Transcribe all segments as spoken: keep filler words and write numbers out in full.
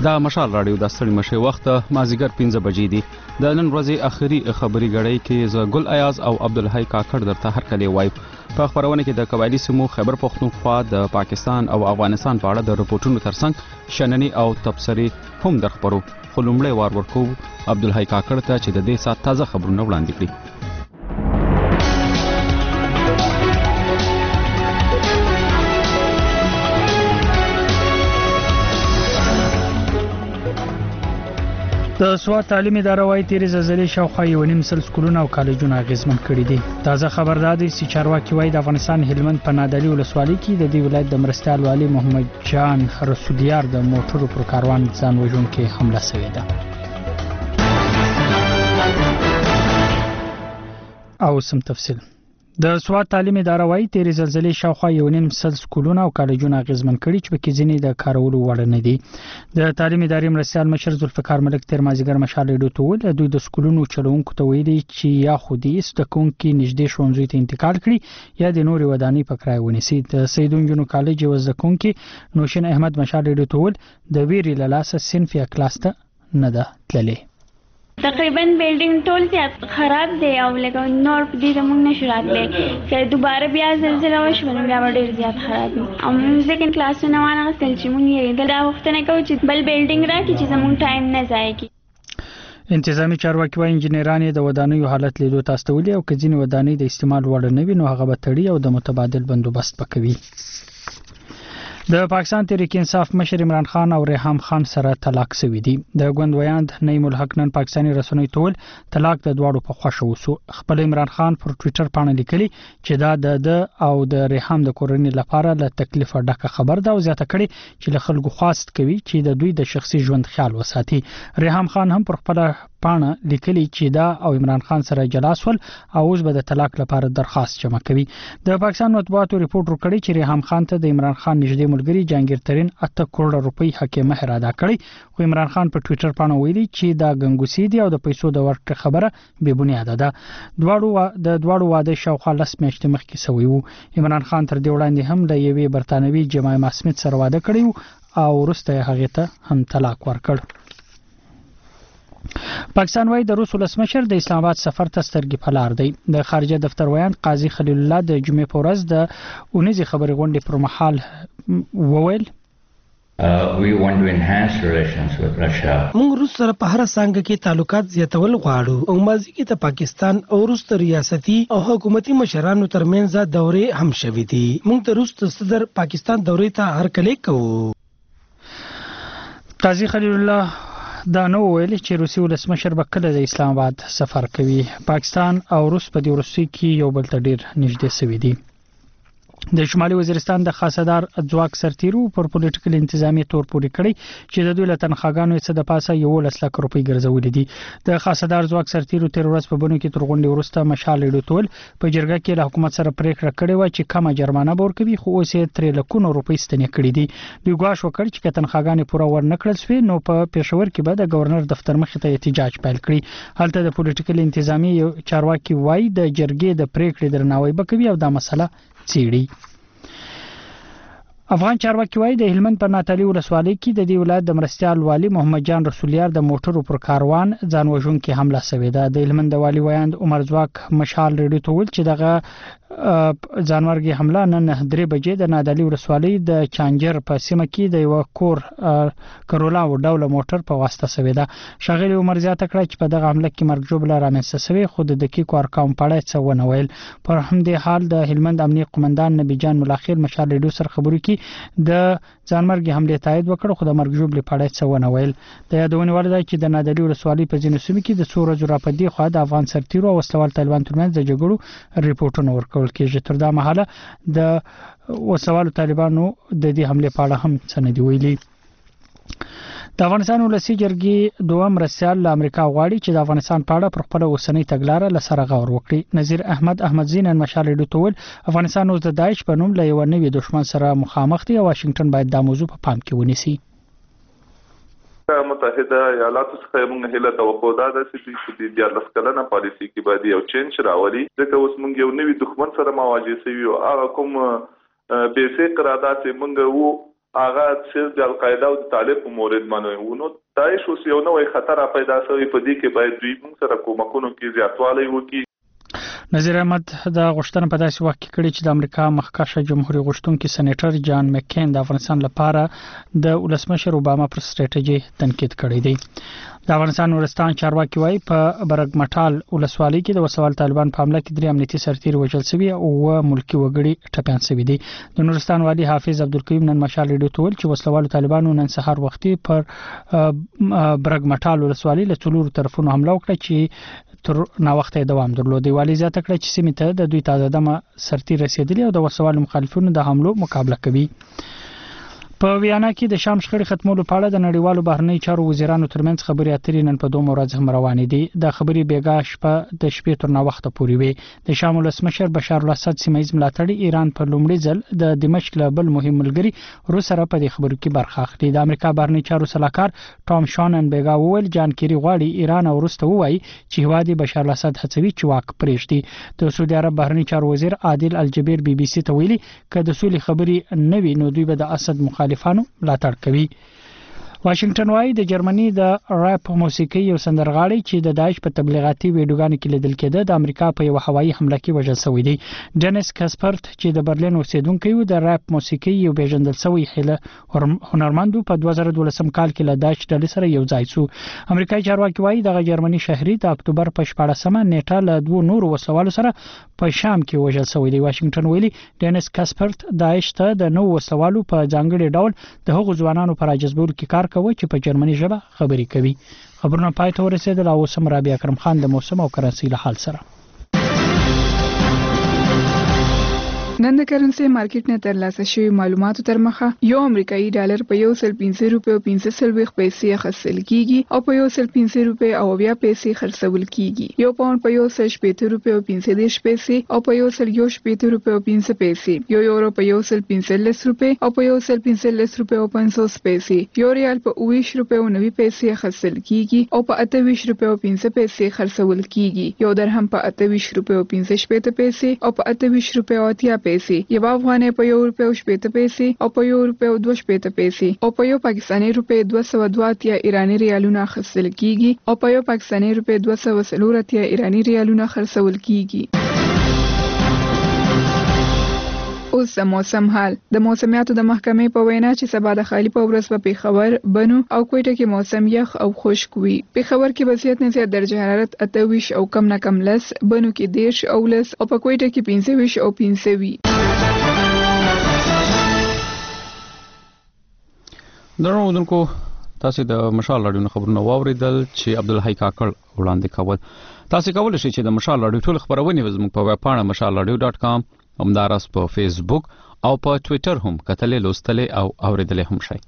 دا مشال راډیو د ستړي مشه وخت مازیګر پنځه بجې دي. د نن ورځې اخري خبري غړې کې ز ګل ایاز او عبدالحی کاکړ درته هر کله وایو. په خبرونه کې د قبایلی سیمو خیبر پختونخوا د پاکستان او افغانستان په اړه د رپورټونو ترڅنګ شننې او تبصرې هم درخبرو. خو لومړی وار ورکو عبدالحی کاکړ ته چې د دې سات تازه خبرونه وړاندې کړي. د سواد تعلیم اداره وايي تیرې زلزلې شاوخوا یو نیم سل سکولونه او کالجونه اغیزمن کړي دي. تازه خبر دا دی چې چارواکي وايي د افغانستان هلمند په نادعلي ولسوالۍ کې د دې ولایت د مرستیال والي محمد جان رسولیار د موټرو پر کاروان ځان وژونکې حمله شوې ده. او سم تفصیل د سواد تعلیم اداره وايي تیرې زلزلې شاوخوا یو نیم سل سکولونه او کالجونه اغیزمن کړي چې پکې ځینې د کارولو وړ نه دي. د تعلیم ادارې مرستیال مشر ذوالفقار ملک تیر مازیګر مشال ریډیو ته ویل دوی د سکولونو چلوونکو ته ویلي چې یا خو دې زده کوونکي نږدې ښوونځیو ته انتقال کړي یا د نورې ودانۍ په کرایه ونیسي. د سیدون جنو کالج یو زده کوونکي نوشین احمد مشال ریډیو ته ویل د ویرې له لاسه صنف یا کلاس ته نه ده تللی. تقریبا بیلډینګ ټول زیات خراب دی او لکه نور دې زموږ نشو راتلی که دوباره بیا زلزله وشوه نو بیا به ډېر زیات خراب وي او موږ ځکه کلاسونه وانغوښتل چې موږ یې دا غوښتنه کوو چې بل بیلډینګ راکړي چې زموږ ټایم نه ضایع کړي. انتظامی چارواکي وايي انجنیران د ودانیو حالت لیدو ته استولي او که ځینې ودانۍ د استعمال وړ نه وي نو هغه به تړي او د متبادل بندوبست پکوي. د پاکستان تحریک انصاف مشر عمران خان او ریحام خان سره طلاق شوی دی. د غوند ویاند نعیم الحق نن پاکستاني رسنیو ته ویل طلاق د دواړو په خوښه وسو. خپل عمران خان پر ټوئیټر باندې لیکلي چې دا د او د ریحام د کورنۍ لپاره له تکلیف ډکه خبر ده او زیاته کړي چې له خلکو خواست کوي چې د دوی د شخصي ژوند خیال وساتي. ریحام خان هم پر خپل پاڼه لیکلي چې دا او عمران خان سره جلا سول او اوس به د طلاق لپاره درخواست جمع کوي. د پاکستان مطبوعاتو ریپورت ورکړي چې ریحام خان ته د عمران خان نږدې ملګری جهانگیر ترین اته کروڑه روپۍ حق مهر ادا کړی. خو عمران خان په ټوئیټر باندې ویلي چې دا ګنګوسې دي او د پیسو د ورکړې خبره بې بنیاده ده. دواړو د دواړو واده شاوخوا لس میاشتې مخکې شوی وو. عمران خان تر دې وړاندې هم د یوې برتانوي جمایما سمیت سره واده کړی او وروسته هغه ته هم طلاق ورکړ. پاکستان وايي د روس ولسمشر د اسلام آباد سفر ته سترګې په لار دی. د خارجه دفتر ویاند قاضي خلیل الله د جمعې په ورځ د اونیزې خبرې غونډې پر مهال وویل Uh, we want to enhance relations with Russia. موږ روس سره په هر څنګه کې تعلقات زیاتول غواړو او مازی کې د پاکستان او روس ریاستي او حکومتي مشرانو ترمنځ دورې هم شوې دي. موږ د روس صدر پاکستان دورې ته هرکلی کوو. قاضي خلیل الله دا نو ویل چې روسي ولسمشر به کله د اسلام آباد سفر کوي. پاکستان او روس په دې وروستي کې یو بل ته ډیر نږدې شوي دي. د شمالي وزیرستان د خاصدار ځواک سرتیرو پر پولیټیکل انتظامی تور پورې کړی چې د دوی له تنخواګانو څخه د پاسه یو لس لک روپۍ ګرځولې دي. د خاصدار ځواک سرتیرو تیر ورځ په بنو کې تر غونډې وروسته مشال ډوټول په جرګه کې له حکومت سره پریکړه کړې و چې کمه جرمانه ورکوي خو اوس یې تر لکونو روپۍ ستنې کړې دي. دوی ګواښ وکړ چې تنخواګانې پوره ورنکړل شوې نو په پېښور کې به د گورنر دفتر مخې ته احتجاج پیل کړي. هلته د پولیټیکل انتظامی چارواکي وایي د جرګې د پریکړې درناوی وکوي او دا مسله څیړي. افغان چارواکي وایي د هلمند په ناتعلي ولسوالۍ کې د دې ولایت د مرستیال والي محمد جان رسولیار د موټرو پر کاروان ځان وژونکې حمله شوې ده. د هلمند د والي ویاند عمر ځواک مشال ریډیو ته ویل چې دغه ځانمرګي حمله نن درې بجې د نادعلي ولسوالۍ د چانجر په سیمه کې د یو کور کرولا و ډول موټر په واسطه شوې ده. شاغلي عمر زیاته کړه چې په دغه حمله کې مرګ ژوبله رامنځته شوې خو د دقیقو ارقام په اړه څه ونه ویل. پر همدې حال د هلمند امنیه قومندان نبی جان ملاخیل مشال ریډیو سره خبرو کې د ځانمرګي حمله تایید وکړ خو د مرګ ژوبله په اړه څه ونه ویل. د یادونه وړ ده چې د نادعلي ولسوالۍ په ځینو سیمو کې د څو ورځو راپدې خو د افغان سرتیرو او وسلوال طالبان ترمنځ د جګړو ریپورتونه ورکړل کېږي. تر دا مهاله د وسوالو طالبانو د دې حمله په اړه هم څه نه دی ویلي. د افغانستان ولسی جرګې دوم رسال له امریکا غواړي چې د افغانستان په اړه پر خپل اوسنۍ تګلارې له سره غور وکړي. نظیر احمد احمدزین مشال ډوټول افغانستان اوس د داعش په نوم له یو نوې دښمن سره مخامخ دی او واشنگټن باید دا موضوع په پام کې ونیسي. متحده ایالاتو څخه موږ هیله توقع ده چې د دیارلس کلنه پالیسي کې باید یو چینج راولي ځکه اوس موږ یو نوې دښمن سره مواجه شوي او هغه کوم بیسیک قرارداد چې موږ وو هغه چې د القاعده او د طالب په مورد باندې ونه داعش اوس یو نوې خطر پیدا شوی په دې کې باید دوی موږ سره کومکونو کې زیاتوالی وکړي. نظیر احمد د غوښتنه په داسې وخت کې کړې چې د امریکا مخکښه جمهوریت غوښتونکي سېنیټر جان مکین د افغانستان لپاره د ولسمشر اوباما پر ستراتیژي تنقید کړی دی. د افغانستان نورستان چارواکي وايي په برګمټال ولسوالۍ کې د وسوال طالبان په حمله کې درې امنیتي سرتیر وژل شوي او ملکی وګړي ټپيان شوي دي. د نورستان والي حافظ عبدالقیوم نن مشال ریډیو ته ویل چې وسلوالو طالبانو نن سهار وختي پر برګمټال ولسوالۍ له څلورو طرفونو حمله وکړه چې تر نا وخت دوام درلود. والی زیاته کړه چې سیمه ته د دوی تازه دمه سرتیر رسیدلی او د وسوال مخالفینو د حملو مقابله کوي. په ویانا کې د شام شخړې ختمولو په اړه د نړیوالو بهرنی چارو وزیرانو ترمنځ خبرې اترې نن په دوه ورځې هم روانې دي. د خبرې بیګا شپه د شپې تر نا وخت پورې وي. د شام ولسمشر بشار الاسد سیمایي ملاتړي ایران په لومړي ځل د دمشق له بل مهم ملګری روس سره په دې خبرو کې برخه اخلي. د امریکا بهرنی چارو سلاکار ټام شانن بیګا وویل جان کیری غواړي ایران او روس ته وایي چې هوادي بشار الاسد هڅوي چې واک پرېږدي. د سعودي عرب بهرنی چارو وزیر عادل الجبیر بي بي سي ته ویلي چې د سولې خبرې نه وي نو دوی به د اسد مخالفانو ملاتړ کوي. واشنگټن وايي د جرمني د ریپ موسیقي یو سندرغاړي چې د داعش په تبلیغاتي ویډیوګانو کې لیدل کېده د امریکا په یو هوایي حمله کې وژل شوی دی. ډنیس کاسپرت چې د برلین اوسیدونکی و د ریپ موسیقي یو پیژندل شوی هله هنرمند په دوه زره دولسم کال کې له داعش ډلې سره یو ځای شو. امریکایي چارواکي وايي د جرمني شهري د اکتوبر په شپاړسمه نیټه له دوه نورو وسوالو سره په شام کې وژل شوی دی. واشنگټن ویلي ډنیس کاسپرت داعش ته د نو وسوالو په ځانګړي ډول د هغو ځوانانو پر راجذبولو کې کار کوي چې په جرمني ژبه خبرې کوي. خبرونه پای ته ورسېدل او سم رابعه اکرم خان د موسم او کرنسي له حال سره. نن د کرنسي مارکیټ نه ترلاسه شوی معلوماتو تر مخه یو امریکایي ډالر په یو سل پنځه روپیو پنځه سلويخ پیسې خرڅل کیږي او په یو سل پنځه روپۍ او بیا پیسې خرڅول کیږي. یو پاوند په یو سل شپږ روپیو پنځه دیش پیسې او په یو سل یو شپږ روپیو پنځه پیسې. یو یورو په یو سل پنځلس روپۍ او په یو سل پنځلس روپیو پنځوس پیسې. یو ریال په اووه روپیو نوي پیسې خرڅل کیږي او په اته روپیو پنځه پیسې خرڅول کیږي. یو درهم په اته روپیو پنځه شپږ پیسې او په اته روپیو اتیا پیسې. یو افغانۍ په یو روپیو شپږ پیسې او په یو روپیو دوه شپږ پیسې او په یو پاکستاني روپۍ دوه سوه دوه اتیا ایرانی ریالونه خرڅل کیږي او په یو پاکستاني روپۍ دوه سوه څلور اتیا ایرانی ریالونه خرڅول کیږي. اوس د موسم حال. د موسمیاتو د محکمې په وینا چې سبا د خالی په ورځ په پیښور بنو او کوټه کې موسم یخ او خشک وي. پیښور کې وضعیت نه زیات درجه حرارت اته ویش او کم نه کم لس، بنو کې دیش او لس او په کوټه کې پنځه ویش او پنځه وي. درنو ودونکو تاسو د مشال رادیو خبرونه واوریدل چې عبدالحی کاکړ وړاندې کول. تاسو کولی شئ چې د مشال رادیو ټول خبرونه زموږ په ویب پاڼه مشال رادیو ډاټ کام همدارس په فیسبوک او په ټوئیټر هم کتلې لوستلې او اوریدلې هم شئ.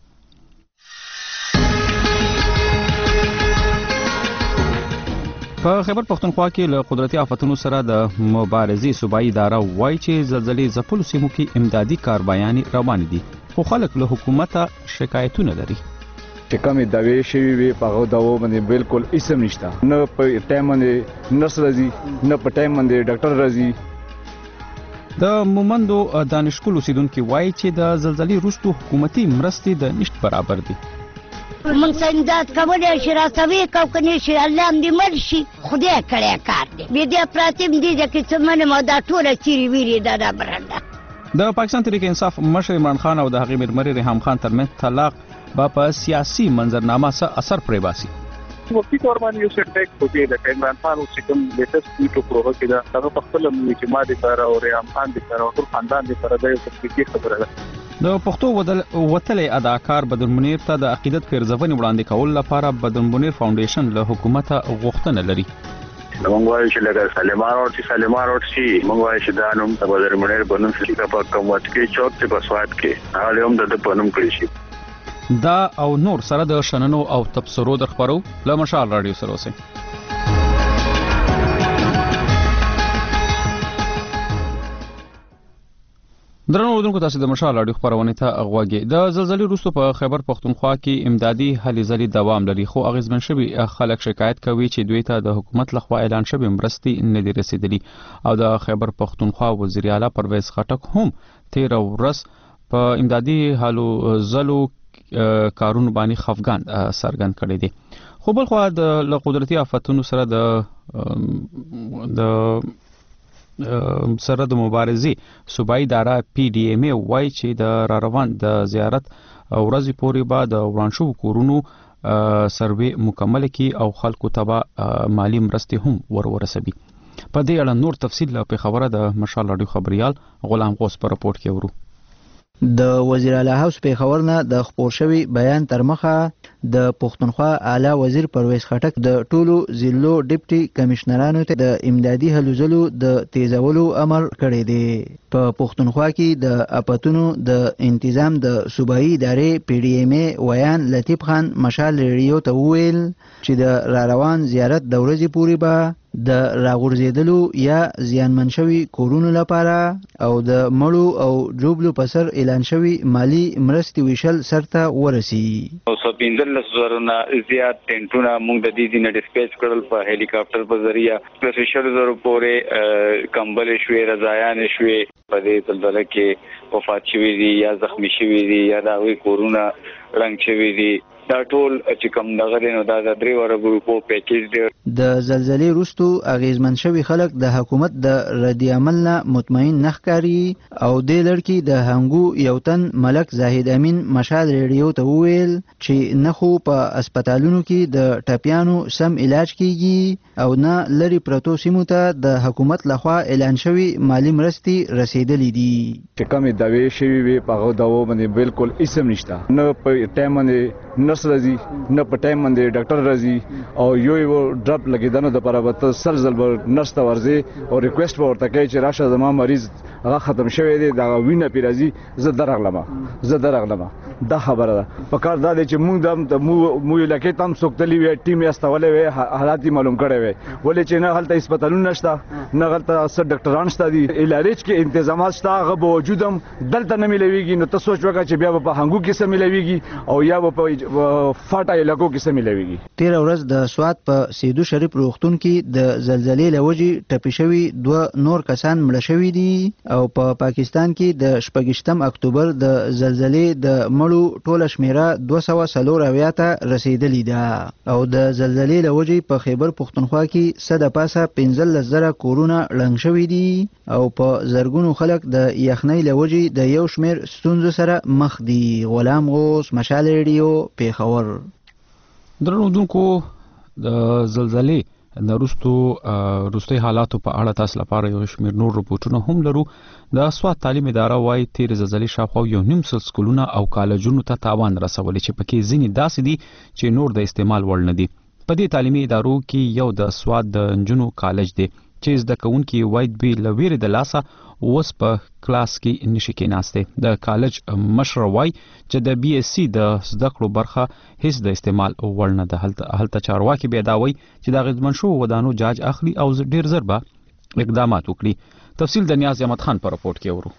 په خیبر پختونخوا کې له قدرتي آفتونو سره د مبارزې صوبایي اداره وایي چې زلزلې ځپلو سیمو کې امدادي کاربایانې روان دي خو خلک له حکومته شکایتونه لري. چې کومې داوی شوي وي په هغو داوو باندې بالکل هیڅ هم نشته. نه په ټایم باندې نرس راځي نه په ټایم باندې ډاکټر راځي. د مومندو دانشکول اوسیدونکي وایي چې د زلزلې وروسته حکومتي مرستې د نشت برابر دي. موږ سندات کولی شي راسوي کو کني شي الله دې مړ شي خدای کړی کار دی. بیا دې پراتیم دي چې څه منم او دا ټوله چیرې ویرې دا دا برنده. د پاکستان تحریک انصاف مشر عمران خان او د هغې مرمرې ریحام خان ترمنځ طلاق به په سیاسي منظرنامه څه اثر پرې باسي. وفي تور باندې یو څه ټیک کوي د عمران خان او چې کوم لیټست ویډیو پروګرام کې دا هغه په خپل اعتماد لپاره او ریحام خان لپاره او ټول خاندان لپاره دا یو څه خبره ده. د پښتو وتلې اداکار بدر منیر ته د عقیدت پیرزونې وړاندې کول لپاره بدر منیر فاونډیشن له حکومت غوښتنه لري. موږ وایو چې لکه سلیمان روډ چې سلیمان روډ شي موږ وایو چې دا نوم د بدر منیر بنوم شي په کوم وخت کې چوک ته بسواد کې هغه هم د پنوم کړی شي. دا او نور سره د شننو او تبصرو در خبرو له مشال رادیو سره اوسئ. درنو ودونکو تاسو د مشال رادیو خبرونه ته غوږی. د زلزلې وروسته په خیبر پختونخوا کې امدادي هلې ځلې دوام لري خو اغیزمن شوي خلک شکایت کوي چې دوی ته د حکومت لخوا اعلان شوی مرستې نه دي رسیدلي او د خیبر پختونخوا وزیر اعلی پرویز خټک هم تیر ورځ په امدادي حالو زلو کارونو باندې خفګان سرګن کړی دي. خو بل خو د قدرتي آفتونو سره د د سره د مبارزې صوبایي اداره پی ډی ایم ای وایي چې د را روان د زیارت ورځې پورې به د ورانشو کورونو سروې مکمل کی او خلکو ته مالی مرستې هم ورورسوي. په دې اړه نور تفصیل په خبره د مشال راډیو خبريال غلام غوث په رپورت کې ورو. د وزیر اعلی هاوس په خبر نه د خبر شوی بیان تر مخه د پښتونخوا اعلی وزیر پرویز خټک د ټولو ضلعو ډیپټي کمشنرانو ته د امدادي هلو ځلو د تیزولو امر کړی دی. په پښتونخوا کې د اپاتونو د تنظیم د صوبایي ادارې پی ډی ایم ای ویان لطیف خان مشال ریډیو ته ویل چې د را روان زیارت د ورځې پورې به د راغورځېدلو یا زیانمن شوي کورونو لپاره او د مړو او جوبلو په سر اعلان شوي مالی مرستې ویشل سرته ورسي. اوس پنځلس زره نه زیات ټینټونه موږ د دې نه ډیسپیچ کړل په هلیکاپټر په ذریعہ پلس شل زره پورې کمبل شوي رضایان شوي په دې زلزلې کې وفات شوي دي یا زخمی شوي دي یا دا وی کورونه رنګ شوي دي. دا ټول چې کوم دغه نو دا د درې ورو ګروپو پیکیج دی. د زلزلې وروسته اغیزمن شوی خلک د حکومت د ردی عمل نه مطمئن نخکاری او د لړکی د هنګو یو تن ملک زاهد امین مشال ریډیو ته ویل چې نه خو په هسپتالونو کې د ټپیانو سم علاج کیږي او نه لري پروتو سیمو ته د حکومت لخوا اعلان شوی مالی مرستې رسیدلې دي. چې کومې داوی شوی وي په هغه داوو باندې بالکل اسم نشته، نه په ټایم باندې نرس راځي نه په ټایم باندې ډاکټر راځي او یو یو ډراپ لګیدنه د پرابطه سلزل نرس ته ورځي او ریکوست ورته کوي چې راشه زما مریض هغه ختم شوی دی دا وینه پیرازي زه درغلم زه درغلم دا خبره ده. په کار دا دی چې موږ د مو علاقې تام سوکتلی وي ټیم یې استولې وي حالات معلوم کړي وي ولې چې نه هلته هسپتالونه نشته نه هلته سر ډاکټران شته دي علاج کې تنظیمات شته هغه به وجودم دلته نه ملويږي. نو تاسو سوچ وکړئ چې بیا په هنګو کې سم ملويږي او یا په فاټا علاقو کې سم ملويږي. تیر ورځ د سوات په سیدو شریف روغتون کې د زلزلې لوجې ټپي شوي دوه نور کسان مړه شوي دي او په پا پاکستان کې د شپږشتم اکتوبر د زلزلې د مړو ټوله شمیره دوه سوه څلور اویا ته رسیدلې ده او د زلزلې لوجې په خیبر پښتونخوا کې څه د پاسه پنځلس زره کورونه ړنګ شوي دي او په زرګونو خلک د یخنۍ لوجې د یو شمیر ستونزو سره مخ دي. غلام غوث مشال ریډیو پیښور. درنوونکو د زلزلې د روستو روستي حالاتو په اړه تاسو لپاره یو شمیر نور رپورټونه هم لرو. د سواد تعلیم اداره وايي تیر زلزلې شاوخوا یو نیم سل سکولونه او کالجونو ته تاوان رسولي چې پکې ځینې داسې دي چې نور د استعمال وړ نه دي. په دې تعلیمي ادارو کې یو د سواد د انجونو کالج دی چې زده کوونکي وايي دوی لویره د لاسه اوس په کلاس کې نشي کېناسته. د کالج مشر وايي چې د بي اس سي د زده کړو برخه هیڅ د استعمال وړ نه ده. هلته چارواکي بیا دا وايي چې د غږمن شو ودانو جاج اخلي او ډیر زر به اقدامات وکړي. تفصیل د نیاز احمد خان په رپورت کې ورو.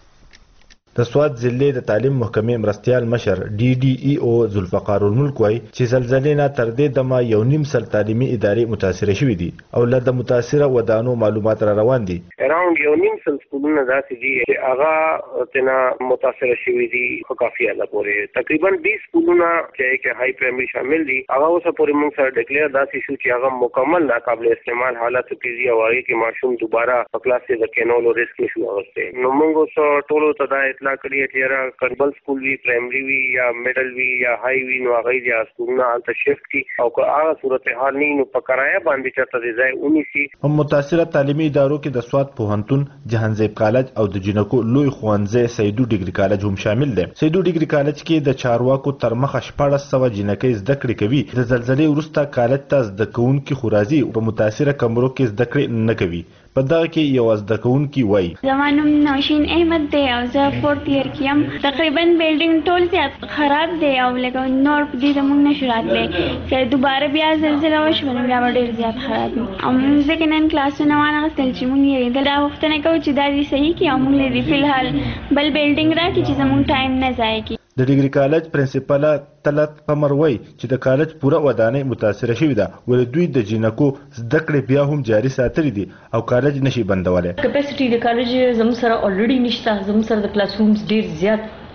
د سواد ضلع د تعلیم محکمې مرستيال مشر ډي ډي ای او ذوالفقار الملک وايي چې زلزلې نه تر دې دمه یو نیم سل تعلیمي ادارې متاثر شوې دي او له د متاثره ودانو معلومات را روان دي. اراوند یو نیم سل سکولونه داسې دي چې هغه تنا متاثر شوي دي خو کافي اله پورې تقریبا بیس سکولونه چې های پرایمري شامل دي هغه اوس پورې موږ سره ډیکلیئر داسې شو چې هغه مکمل ناقابل استعمال حالت کې دي او هغه کې ماشوم دوباره په کلاس کې د کینولو ریسک نشو اغوسته. نو موږ اوس ټولو ته دا اطلاع کړی چې را کنبل سکول وی پرایمري وی یا میډل وی یا های وی نو هغه یا سکولونه الته شفت کی او که هغه صورتحال نه نو په کرایه باندې چاته ځای اونیسی. هم متاثره تعلیمي ادارو کې د سواد پوهنتون جهانزیب کالج او د جنکو لوی خوانځي سیدو ډیګري کالج هم شامل دي. سیدو ډیګري کالج کې د چارواکو تر مخه شپږ سوه جنکې زده کړې کوي. د زلزلې وروسته کالج ته زده کوونکي خورازي په متاثره کمرو کې زده کړې نه کوي. په دغه کې یو زده کوونکی وایي زمانم نوشین احمد دی او زه فورت ایئر کې یم. تقریبا بلډینګ ټول زیات خراب دی او لکه نور په دې زموږ نشو راتلی که دوباره بیا زلزله وشوه نو بیا به ډېر زیات خراب وي او موږ ځکه نن کلاسونه وانغوستل چې موږ یې دا غوښتنه کوو چې دا دې صحیح کړي او موږ له دې فلحال بل بلډینګ راکړي چې زموږ ټایم نه ضایع کړي. د ډیګري کالج پرنسپله طلعت قمر وایي چې د کالج پوره ودانۍ متاثره شوې ده ولې دوی د جنکو زده کړې بیا هم جاري ساتلي دي او کالج نشي بندولی. کپاسټي د کالج زموږ سره الریډي نشته. زموږ سره د کلاس رومز ډېر زیات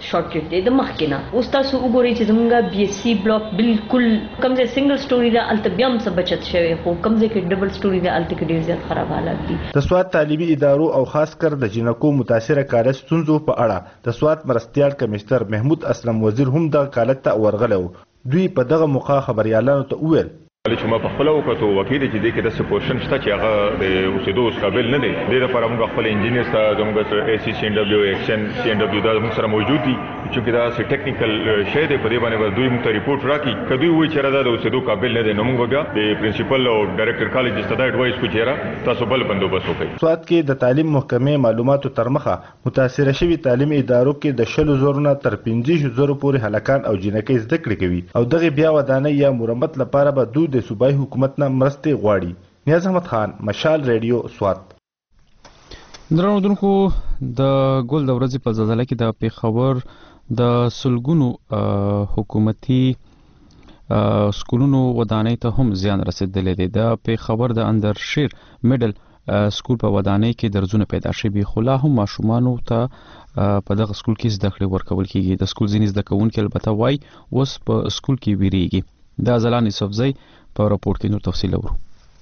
شارټکټ دی د مخکې نه. اوس تاسو وګورئ چې زمونږ بي اس سي بلاک بالکل کوم ځای سنگل سټوري ده الته بیا هم څه بچت شوی خو کوم ځای کې ډبل سټوري ده الته کې ډیر زیات خراب حالات دي. د سوات تعلیمي ادارو او خاص کر د جنکو متاثره کالج ستونزو په اړه د سوات مرستيال کمشنر محمود اسلم وزیر هم د کالج ته ورغلو. دوی په دغه موقع خبريالانو ته وویل چې ما په خپل وکړو وکیل چې دې کې د سپورشن شته چې هغه د اوسېدو قابل نه دی. د لپاره موږ خپل انجینیر ته زموږ اي سي سي ان دبليو ایکشن سي ان دبليو دا موږ سره موجود دي چې دا سي ټیکنیکل شی دی په دې باندې دوی موږ ته ریپورت راکړي کدی وایي چې دا د اوسېدو قابل نه دی نو موږ بیا د پرنسپل او ډایرکټر کالج ستاسو ایڈوایس کو چیرې تاسو بل بندوبست وکړئ. سوات کې د تعلیم محکمې معلوماتو تر مخه متاثره شوي تعلیمي ادارو کې د شلو زرو تر پنځه زرو پورې هلکان او جنکۍ زده کړې کوي او دغه بیا ودانۍ یا مرمت لپاره به دوی د صوبایي حکومت نه مرستې غواړي. نیاز احمد خان، مشال ریډیو، سوات. درنو دونکو د ګل د ورځې په زلزلې کې د پیښور د سلګونو حکومتي سکولونو ودانۍ ته هم زیان رسیدلی دی. د پیښور د اندرشیر میډل سکول په ودانۍ کې درزونه پیدا شوي خو لا هم ماشومانو ته په دغه سکول کې زده کړې ورکول کیږي. د سکول ځینې زده کوونکي البته وایي اوس په سکول کې ویریږي. دا زلان یوسفزی په راپورټ کې نور تفصیل اورو.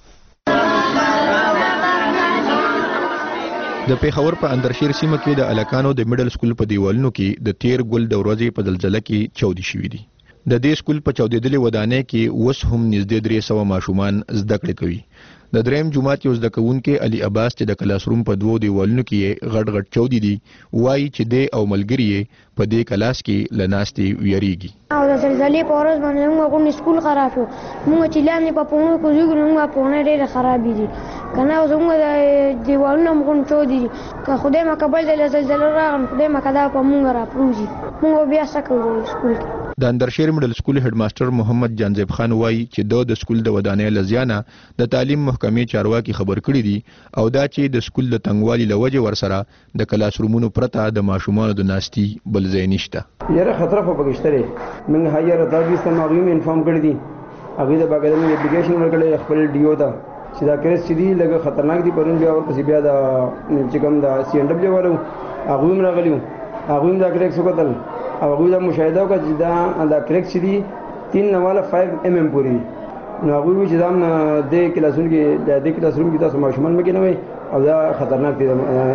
د پیښور په اندرشیر سیمه کې د الکانو د میډل سکول په دیوالونو کې د تیر ګل د ورځې په زلزلې کې چاودي شوي دي. د دې سکول په چاودېدلې ودانۍ کې اوس هم نږدې درې سوه ماشومان زده کړې کوي. د دریم جماعت یو زده کوونکی علي عباس چې د کلاس روم په دوو دیوالونو کې غټ غټ چاودي دي وایي چې دی او ملګري یې په دې کلاس کې له ناستې ویریږي. او د زلزلې په ورځ باندې موږ غوښتل سکول خراب شو. موږ چې لاندې په پونه کې زیږو موږ پونه ډېرې خرابې دي کنه او زموږ د دیوالونو موږ چاودي دي که خدای ما قبل د زلزلې راغلم خدای ما کدا په موږ را پروزي موږ بیا سکو سکول کې. د اندرشیر میډل سکول هډ ماستر محمد جانزیب خان وایي چې د سکول د ودانۍ لزیانه د تعلیم محکمې چارواکي خبر کړي دي او دا چې د سکول د تنګوالي لوجه ورسره د کلاس رومونو پرته د ماشومانو د ناستي بل ځای نشته. یاره خطر په پکشتره موږ هایر دا د سماوي انفارم کړی دي هغه د باګدمي اپلیکیشن ورکړل خپل ډیو ته چې دا کریس چې دی لږه خطرناک دي پرون بیا ورپسې بیا د چې کوم د سی ان دبليو والو هغه هم راغلیو هغه هم دا کریکس وکړل او هغه دا مشاهده وکړه چې دا دا کریکس چې دی تین نواله پنځه ام ام پوری نو هغه چې دا د کلاسونو کې د کلاسونو کې تاسو ماشومان مګ نه وي او دا خطرناک دي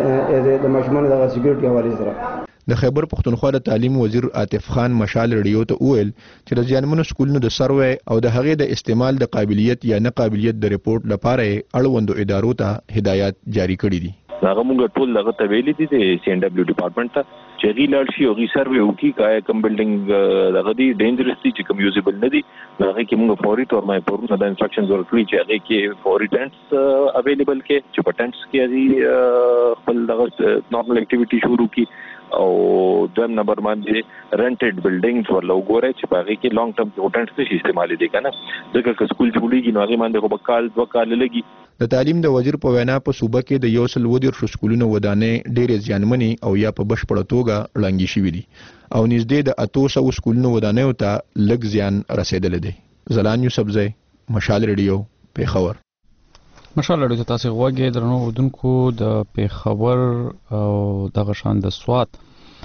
د ماشومان د سکیورټي حواله سره. د خیبر پښتونخوا د تعلیم وزیر عاطف خان مشال ریډیو ته وویل چې د ځانمنو سکولونو د سروې او د هغې د استعمال د قابلیت یا نه قابلیت د ریپورت لپاره اړوندو ادارو ته هدایات جاری کړي دي. هغه موږ ټول دغه ته ویلي دي د سی ان دبليو ډپارټمنټ ته چې هغې لاړ شي هغې سروې وکړي که کوم بلډینګ دغه دي ډینجرس دي چې کوم یوزیبل نه دي نو هغې کې موږ فوري طور باندې پورونه د انسټرکشنز ورکړي چې هغې کې فوري ټینټس اویلیبل کړي چې په ټینټس کې هغې خپل دغه نارمل اکټیویټي شروع کړي او دویم نمبر باندې رنټډ بلډینګز ورله وګورئ چې په هغې کې لانګ ټرم کې هوټلز نشي استعمالېدی دی که نه ځکه که سکول جوړېږي نو هغې باندې خو به کال دوه کاله لګي. د تعلیم د وزیر په وینا په صوبه کې د یو سل اووه دېرشو سکولونو ودانۍ ډېرې زیانمنې او یا په بشپړه توګه ړنګې شوي دي او نږدې د اتو سوو سکولونو ودانیو ته لږ زیان رسېدلی دی. زلان یوسفزی، مشال ریډیو، پیښور. مشال ریډیو ته تاسو غوږی درنو اردوونکو د پیښور او دغه شان د سوات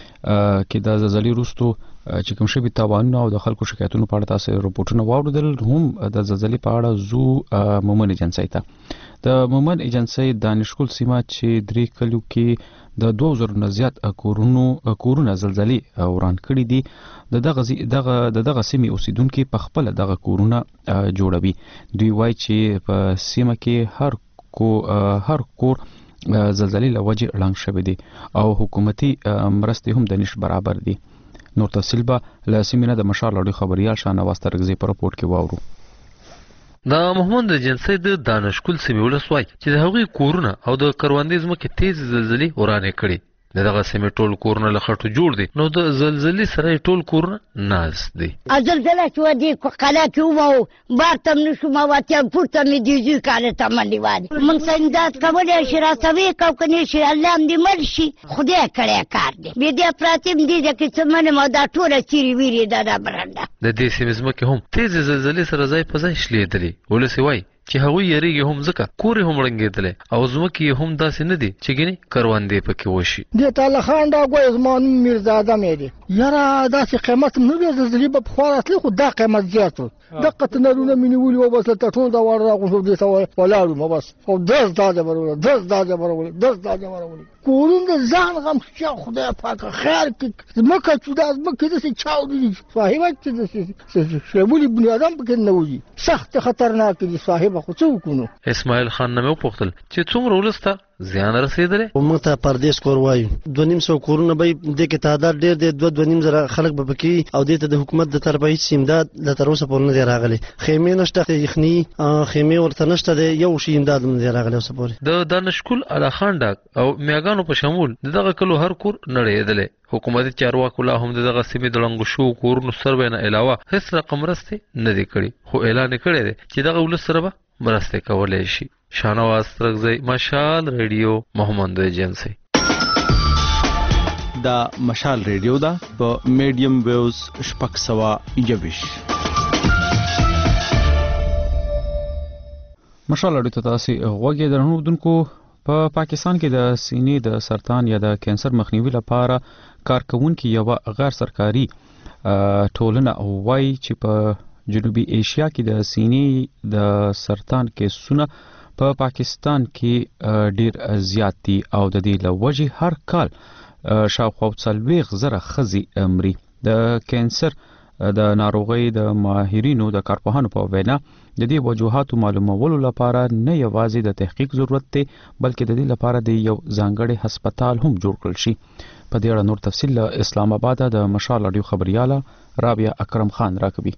کې د زلزلې وروستو چې کوم شوي تاوانونه او د خلکو شکایتونو په اړه تاسو راپورټونه واوریدل هم د زلزلې په اړه زو مومن ایجنسۍ ته د مومن ایجنسۍ دانشګل سیمه چې درې کلیو کې د دوه زرو نه زیات کورونو کورونه زلزلې وران کړي دي. د دغه دغه د دغه سیمې اوسیدونکو په خپل دغه کورونه جوړوي. دوی وایي چې په سیمه کې هر کو هر کور زلزلې له وجې ړنګ شوی دی او حکومتي مرستې هم د نش برابر دي. نور تفصیل به له سیمې نه د مشال راډیو خبریال شاهنواز ترغزي په راپورټ کې واورو. د محمد ایجنسۍ د دانشګل سیمې ولسوالۍ چې د هغوی کورونه او د کروندې ځمکې تیز زلزلې ورانې کړي د دغه سیمې ټول کورونه له خټو جوړ دي نو د زلزلې سره ټول کورونه ناست دي. زلزله چې ودې قلا کې ومو بار ته هم نشو مواتیا پورته مې دي زوی کاله ته منډې وادي موږ سندات کولی شي راسوي کو که نه شي الله هم دې مړ شي خدای کړی کار دی بیا دې افراطي هم دي چې څه منم او دا ټوله چیرې ویرې ده دا برنډه د دې سیمې ځمکې هم تیزې زلزلې سره ځای په ځای شلېدلې. ولسې وایي چې هغوی یریږي هم ځکه کورې هم ړنګېدلی او ځمکې یې هم داسې نه دي چې ګینې کروندې پکې وشي. دې تاله خان دا ګوی زما نوم میرزاده مې دی. یاره داسې قیمت هم نه دی زلزلې به پخوا راتلې خو دا قیمت زیات و. دقه تنرونه مې نیولي وو بس ته ټول دا واړه راغونډو دې ته ولاړو مو بس او درس دا دې برولې درس دا دې برولې درس دا دې برولې کورونه ځان غم چې خدای پاک خیر کې زمکه چې دا زمکه دې چاو دي صاحب چې دې شمولي بني ادم پکې نه وځي سخت خطرناک دي صاحب خو څه وکړو. اسماعیل خان نه مې وپوښتل چې څومره ولسته زیان رسیدلی. موږ ته پردیس کور وایو دوه نیم سوه کورونه به دې کې تعداد ډېر دی دوه دوه نیم زره خلک به پکې او دې ته د حکومت د طرفه هېڅ امداد لا تر اوسه پورې نه دی راغلی. خیمې نشته یخني خیمې ورته نشته دی یو شي امداد هم نه دی راغلی اوسه پورې. د دانشکول اعلی خان ډاک او میاګانو په شمول د دغه کلو هر کور نړېدلی. حکومتي چارواکو لا هم دغه سیمې د ړنګو شوو کورونو سروې نه علاوه هېڅ رقم مرستې نه دی کړي خو اعلان یې کړی دی چې دغه ولس سره به مرستې کولی شي. شاهنواز ترکزی مشال ریډیو محمد ایجنسی. دا مشال ریډیو دا په میډیم ویوز شپږ سوه یوویشت. مشال اړیو ته تاسو غوږی درنودونکو. په پاکستان کې د سینې د سرطان یا د کینسر مخنیوي لپاره کارکونکي یو غیر سرکاري ټولنه وایي چې په جنوبي ایشیا کې د سینې د سرطان کیسونه په پاکستان کې ډیر زیات دي او د دې له وجې هر کال شاوخوا څلوېښت زره ښځې مري. د کینسر د ناروغۍ د ماهرینو د کارپوهانو په وینا د دې وجوهاتو معلومولو لپاره نه یوازې د تحقیق ضرورت دی بلکې د دې لپاره د یو ځانګړي هسپتال هم جوړ کړل شي. په دې اړه نور تفصیل له اسلام آباد د مشال رادیو خبرياله رابعه اکرم خان راکوي.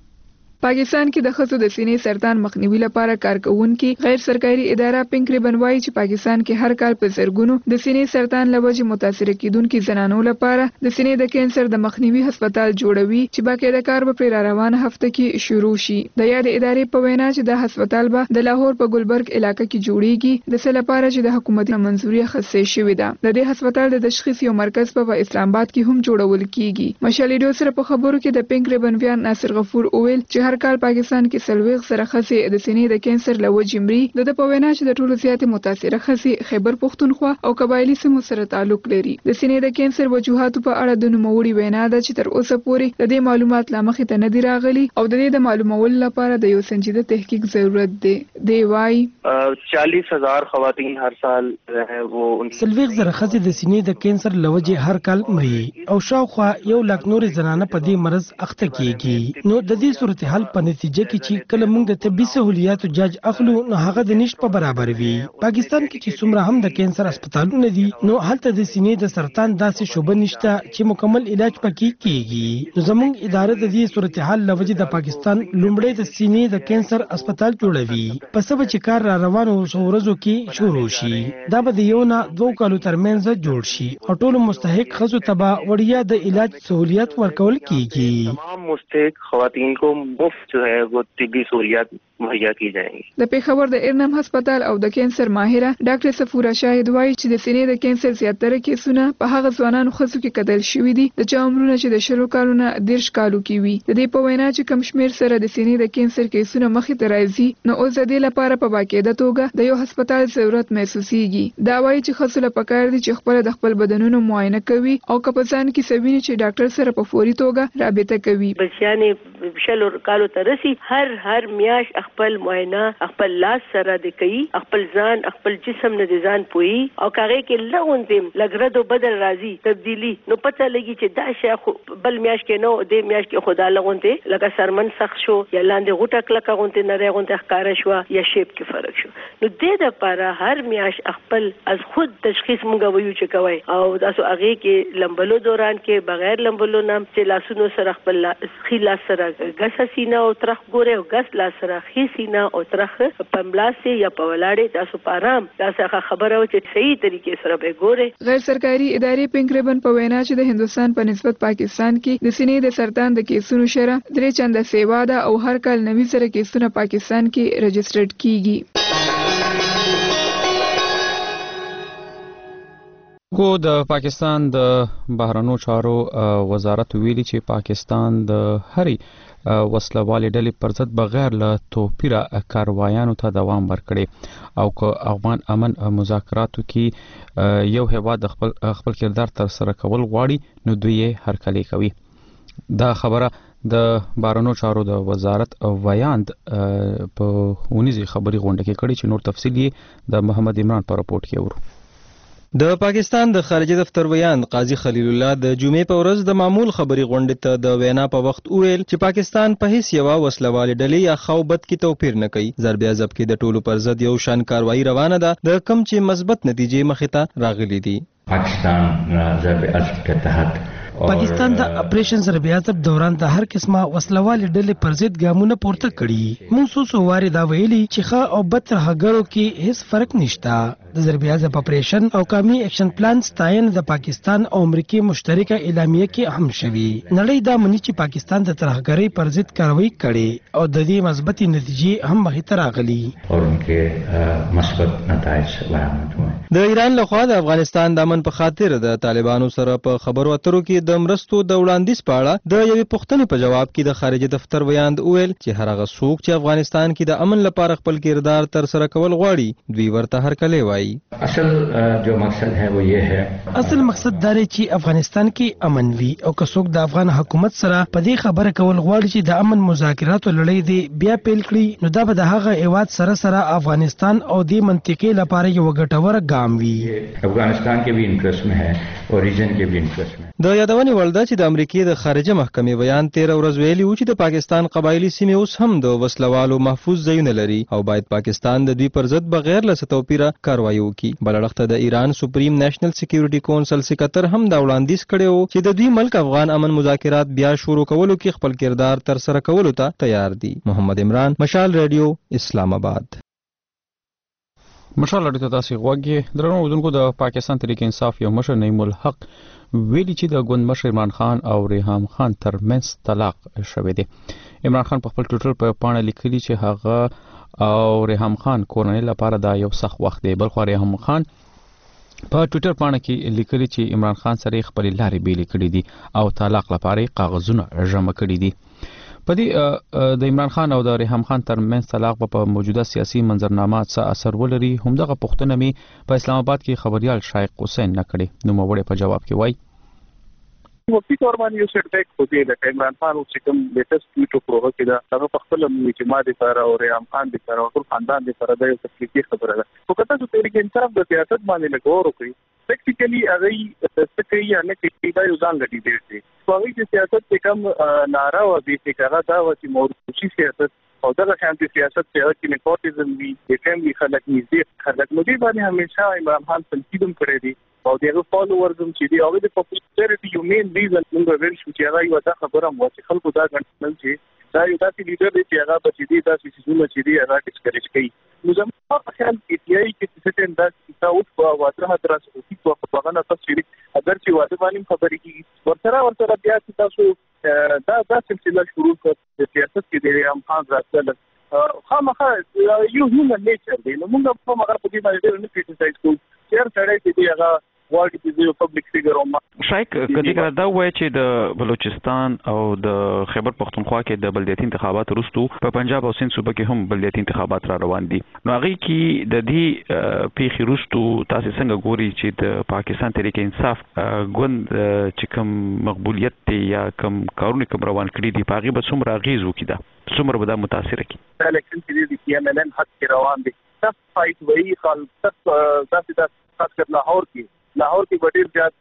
پاکستان کې د ښځو د سینې سرطان مخنیوي لپاره کارکونکي غیر سرکاري اداره پینک ریبن وایي چې پاکستان کې هر کال په زرګونو د سینې سرطان له وجې متاثره کیدونکو زنانو لپاره د سینې د کینسر د مخنیوي هسپتال جوړوي چې باقاعده کار به پر روانه هفته کې شروع شي. د یاد ادارې په وینا چې د هسپتال به د لاهور په ګلبرګ علاقې کې جوړیږي د څه لپاره چې د حکومتي منظوري اخیستل شوې ده. د دې هسپتال د تشخیص یو مرکز په اسلام آباد کې هم جوړول کیږي. مشال ریډیو سره په خبرو کې د پینک ریبن ویان ناصر غفور اویل چې هر کال پاکستان کې څلوېښت زره ښځې د سینې د کینسر له وجې مري. د په وینا چې د ټولو زیاتې متاثره ښځې خیبر پښتونخوا او قبایلي سیمو سره تعلق لري. د سینې د کینسر وجوهاتو په اړه د نوموړي وینا ده چې تر اوسه پورې د دې معلومات لا مخې ته نه دي راغلي او د دې د معلومولو لپاره د یو سنجیده تحقیق ضرورت دی. دی وايي چالیس هزار خواتین هر سال وہ څلوېښت زره ښځې د سینې د کینسر له وجې هر کال مري او شاوخوا یو لاک نورې زنانه په دې مرض اخته کیږي. نو د دې صورتحال په نتیجه کې چې کله موږ د طبي سہولیاتو جاج اخلو نو هغه د نشټ په برابر وي. پاکستان کې چې څومره هم د کینسر هسپتالونه دي نو هلته د سینې د سرطان داسې شوبه نشته چې مکمل علاج پکې کیږي. نو زموږ اداره د دې صورتحال لوجې د پاکستان لومړی د سینې د کینسر هسپتال جوړوي. په سبا چې کار را روانو ورځو کې شروع شي دا به د یو نه دوه کالو ترمنځ جوړ شي او ټول مستحق ښځو ته به وړیا د علاج سہولیات ورکول کیږي. تمام مستحق خواتین کو مفت جو ہے وہ طبی سہولیات مهیا کی جائیں گی. د پیښور د ارنم هسپتال او د کینسر ماهره ډاکټر صفوره شاهد وایي چې د سینې د کینسر زیاتره کیسونه په هغه ځوانانو ښځو کې کدل شوي دي د چا عمرونه چې د شلو کالونو دېرش کالو کې وي. د دې په وینا چې کم شمېر سره د سینې د کینسر کیسونه مخې ته راځي نو اوس د دې لپاره په باقاعده توګه د یو هسپتال ضرورت محسوسیږي. دا وایي چې ښځو له پکار دي چې خپل د خپل بدنونو معاینه کوي او که په ځان کې سویني چې ډاکټر سره په فوري توګه رابطه کوي. بچیانې شلو کالو ته رسي هر هر میاش خپل معاینه خپل لاس سره د کوي خپل ځان خپل جسم نه د ځان پوي او کاغه کې لغونځم لګردو بدل راځي تبدیلی نو پته لګي چې دا شی بل میاش کې نو د میاش کې خدا لغونته لکه سرمن سخت شو یا لاندې غوټه کلکه غونته نه رغونته ښکارا شو یا شیپ کې فرق شو. نو د دې لپاره هر میاش خپل از خود تشخیص مونږ وایو چې کوي او تاسو هغه کې لمبلو دوران کې بغیر لمبلو نام چې لاسونو سره خپل خیلا سره غس سینه او ترخ ګوره او غس لا سره خي سینه او ترخ پملاسه یا په ولاړې تاسو پارام تاسو خبره و چې صحیح طریقې سره به ګوره. غیر سرکاري ادارې پینک ریبن په وینا چې د هندستان په نسبت پاکستان کې د سینې د سرطان د کیسونو شره درې چنده سیوا ده او هر کال نوي سره کیسونه پاکستان کې رجسټرډ کیږي. کو د پاکستان د بهرنیو چارو وزارت ویلي چې پاکستان د هرې وسلوالې ډلې پر ضد بغیر له توپیره کاروایانو ته دوام ورکړي او که افغان امن مذاکراتو کې یو هیواد د خپل خپل کردار تر سره کول غواړي نو دوی یې هرکلی کوي. دا خبره د بهرنیو چارو د وزارت ویاند په ونیزي خبري غونډه کې کړي چې نور تفصیل یې د محمد عمران په راپورټ کې ورو. د پاکستان د خارجه دفتر ویاند قاضي خلیل الله د جمعې په ورځ د معمول خبري غونډې ته د وینا په وخت وویل چې پاکستان په هیڅ یوه وسلوالې ډلې یا خوبت کې توپیر نه کوي. ضرب عذاب کې د ټولو پر ضد یو شان کاروایی روانه ده د کم چې مثبت نتیجې مخې ته راغلي دي. پاکستان ضرب عذاب کے تحت پاکستان د اپریشن ضرب عذاب دوران د هر قسمه وسلوالې ډلې پر ضد ګامونه پورته کړي. موږ څو څو وارې دا ویلي چې ښه او بد ترهګرو کې هیڅ فرق نشته. د ضرب عذاب اپریشن او قومي اکشن پلان ستاین د پاکستان او امریکای مشترکه اعلامیه کې اهم شوی. نړۍ دا مني چې پاکستان د ترهګرۍ پر ضد کاروایی کړي او د دې مثبتې نتیجې هم مخې ته راغلي او انکه مثبت نتایج برآمد شوه. د ایران لخوا د افغانستان د امن په خاطر د طالبانو سره په خبرو اترو کې د مرستو د وړاندیز په اړه د یوې پوښتنې په جواب کې د خارجه دفتر ویاند وویل چې هر هغه څوک چې افغانستان کې د امن لپاره خپل کردار تر سره کول غواړي دوی ورته هرکلی وایي. اصل جو مقصد ہے وہ یہ ہے اصل مقصد دا دی چې افغانستان کې امن وي او که څوک د افغان حکومت سره په دې خبره کول غواړي چې د امن مذاکراتو لړۍ دی بیا پیل کړي نو دا به د هغه هیواد سره سره افغانستان او د منطقې لپاره یو ګټور ګام وي. افغانستان کې بھی انټرست میں ہے او ریجن کې بھی انټرست میں. د یادونې وړ ده چې د امریکای د خارجه محکمې بیان تیر ورځ ویلي و چې د پاکستان قبایلی سیمې اوس هم د وسلوالو محفوظ ځایونه لري او باید پاکستان د دوی پر ضد بغیر له توپیره کاروایی وکړي. بل اړخ د ایران سپریم نېشنل سکیورټي کونسل سکتر هم دا وړاندیز کړی و چې د دوی ملک افغان امن مذاکرات بیا شروع کولو کې خپل کردار تر سره کولو ته تیار دي. محمد عمران، مشال ریډیو، اسلام آباد. مشال ریډیو ته تاسو غوږی درنو ودونکو د پاکستان تحریک انصاف یو مشر نعیم الحق ویلي چې د ګوند مشر عمران خان او ریحام خان ترمنځ طلاق شوی دی. عمران خان په خپل ټویټر په پاڼه لیکلي چې هغه او ریحام خان کورنۍ لپاره دا یو سخت وخت دی. بل خو ریحام خان په ټویټر پاڼه کې لیکلي چې عمران خان سره خپل لارې بیلې کړې دي او طلاق لپاره کاغذونه جمع کړي دي. په دې د عمران خان او د ریحام خان ترمنځ طلاق په موجوده سیاسي منظرنامه څه اثر ولري همدغه پوښتنه مې په اسلام آباد کې خبريال شایق حسین نه کړې. نو موړې په جواب کې وایي وفي تور باندې یو سټیک کوي د عمران خان او چې کوم لیټست ټویټ وکړو چې دا هغه په خپل اعتماد لپاره او ریحام خان لپاره او ټول خاندان لپاره د یو تفصیلي خبره ده. خو کله چې تحریک انصاف د سیاست باندې لګور وکړي پریکټیکلی هغه څه کوي یا نه کوي دا یو ځان غټي دی. خو هغه د سیاست کې کوم ناره او د فکر دا و چې موروثي سیاست او دغه شانتي سیاست چې هغه کې نیپوټیزم وي د فیملی خلک نږدې خلک نو دې باندې همیشه عمران خان تنقیدم کړی دی او دغه فالوورز هم چې دی هغه د پاپولیټیریټي یو مین ریزن موږ ویل شو چې هغه یو دا خبره مو چې خلکو دا غنټل چې دا یو داسې لیډر دی چې هغه په دې داسې سیسونه چې دی هغه ډیسکریج کوي. نو زموږ په خیال کې دی چې څه څه دا چې اوس په واضح درس او په هغه نه تفصیل اگر چې واده باندې خبرې کیږي ورسره ورسره بیا چې تاسو دا دا سلسله شروع کړئ د سیاست کې د عام خان راځل خامخا یو هیومن نیچر دی. نو موږ په هغه په دې باندې نه کریټیسایز کوو چې هر سړی چې دی هغه واړی چې یو پبلک فیګر او شایک کدی کړه دا وایي چې د بلوچستان او د خیبر پختونخوا کې د بلدیاتي انتخابات وروسته په پنجاب او سند صوبه کې هم بلدیاتي انتخابات را روان دي. نو هغه کې د دې پیښې وروسته تاسو څنګه ګوري چې د پاکستان تحریک انصاف ګوند چې کوم مقبولیت دی یا کوم کارونه کوم روان کړي دي په هغه به څومره اغیز وکړي دا څومره به دا متاثر کړي؟ الیکشن کې د پی ایم ایل ان حق روان دي سخت فایټ وایي خالص تاسو د خاص کر لاهور کې لاهور کې ډېر زیات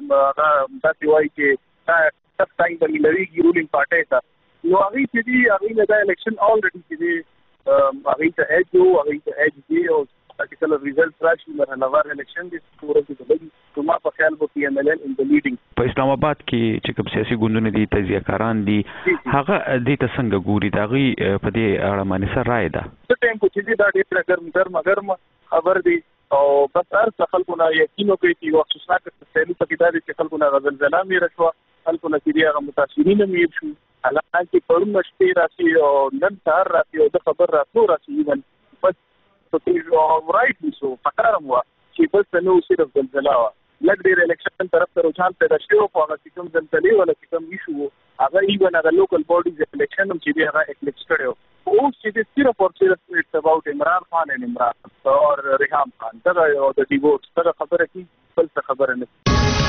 داسې وایي چې دا سخت ټایم باندې لري رولینګ پارټي ته. نو هغه چې دی هغه د الیکشن الریډي چې دی هغه ته ایج او هغه ته ایج دی او پریکټیکل ریزلټ راشي مرحله وار الیکشن دي ورته دی. نو ما په خیال وو پی ایم ایل ان ان د لیډینګ په اسلام آباد کې چې کوم سیاسي ګوندونه دي تجزیه کاران دي هغه دې ته څنګه ګوري دا غي په دې اړه باندې سره رائے ده. څه ټایم کو چې دا ډېر ګرم ګرم ګرم خبر دی او بس هر څه خلکو نه یقین وکړي چې وخت شناک تسهیل پکې دا چې خلکو نه غزل زلام یې رشوه خلکو نه چې هغه متاثرین مې شو حالانکه پرون مشته راشي او نن سهار راشي او د خبر راتلو راشي ایون بس په دې رائټ نشو فکرم وا چې بس نو صرف زلزلہ لږ ډېر الیکشن طرف ته رجحان پیدا شوی او هغه چې کوم زلزلې ولا چې کوم ایشو هغه ایون هغه لوکل باډیز الیکشن هم چې دی هغه اکلیپس کړی او اوس چې صرف اور صرف اټس اباؤٹ عمران خان ان عمران اور ریحام خان دا د ډیوورس دا خبره کی بل څه خبره نه.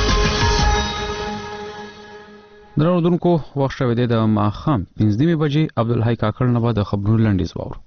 درودونکو وخت شوه د ماخام پنځه نیمه بجې عبدالحی کاکړ نه بعد خبرونه لنډیز واورو.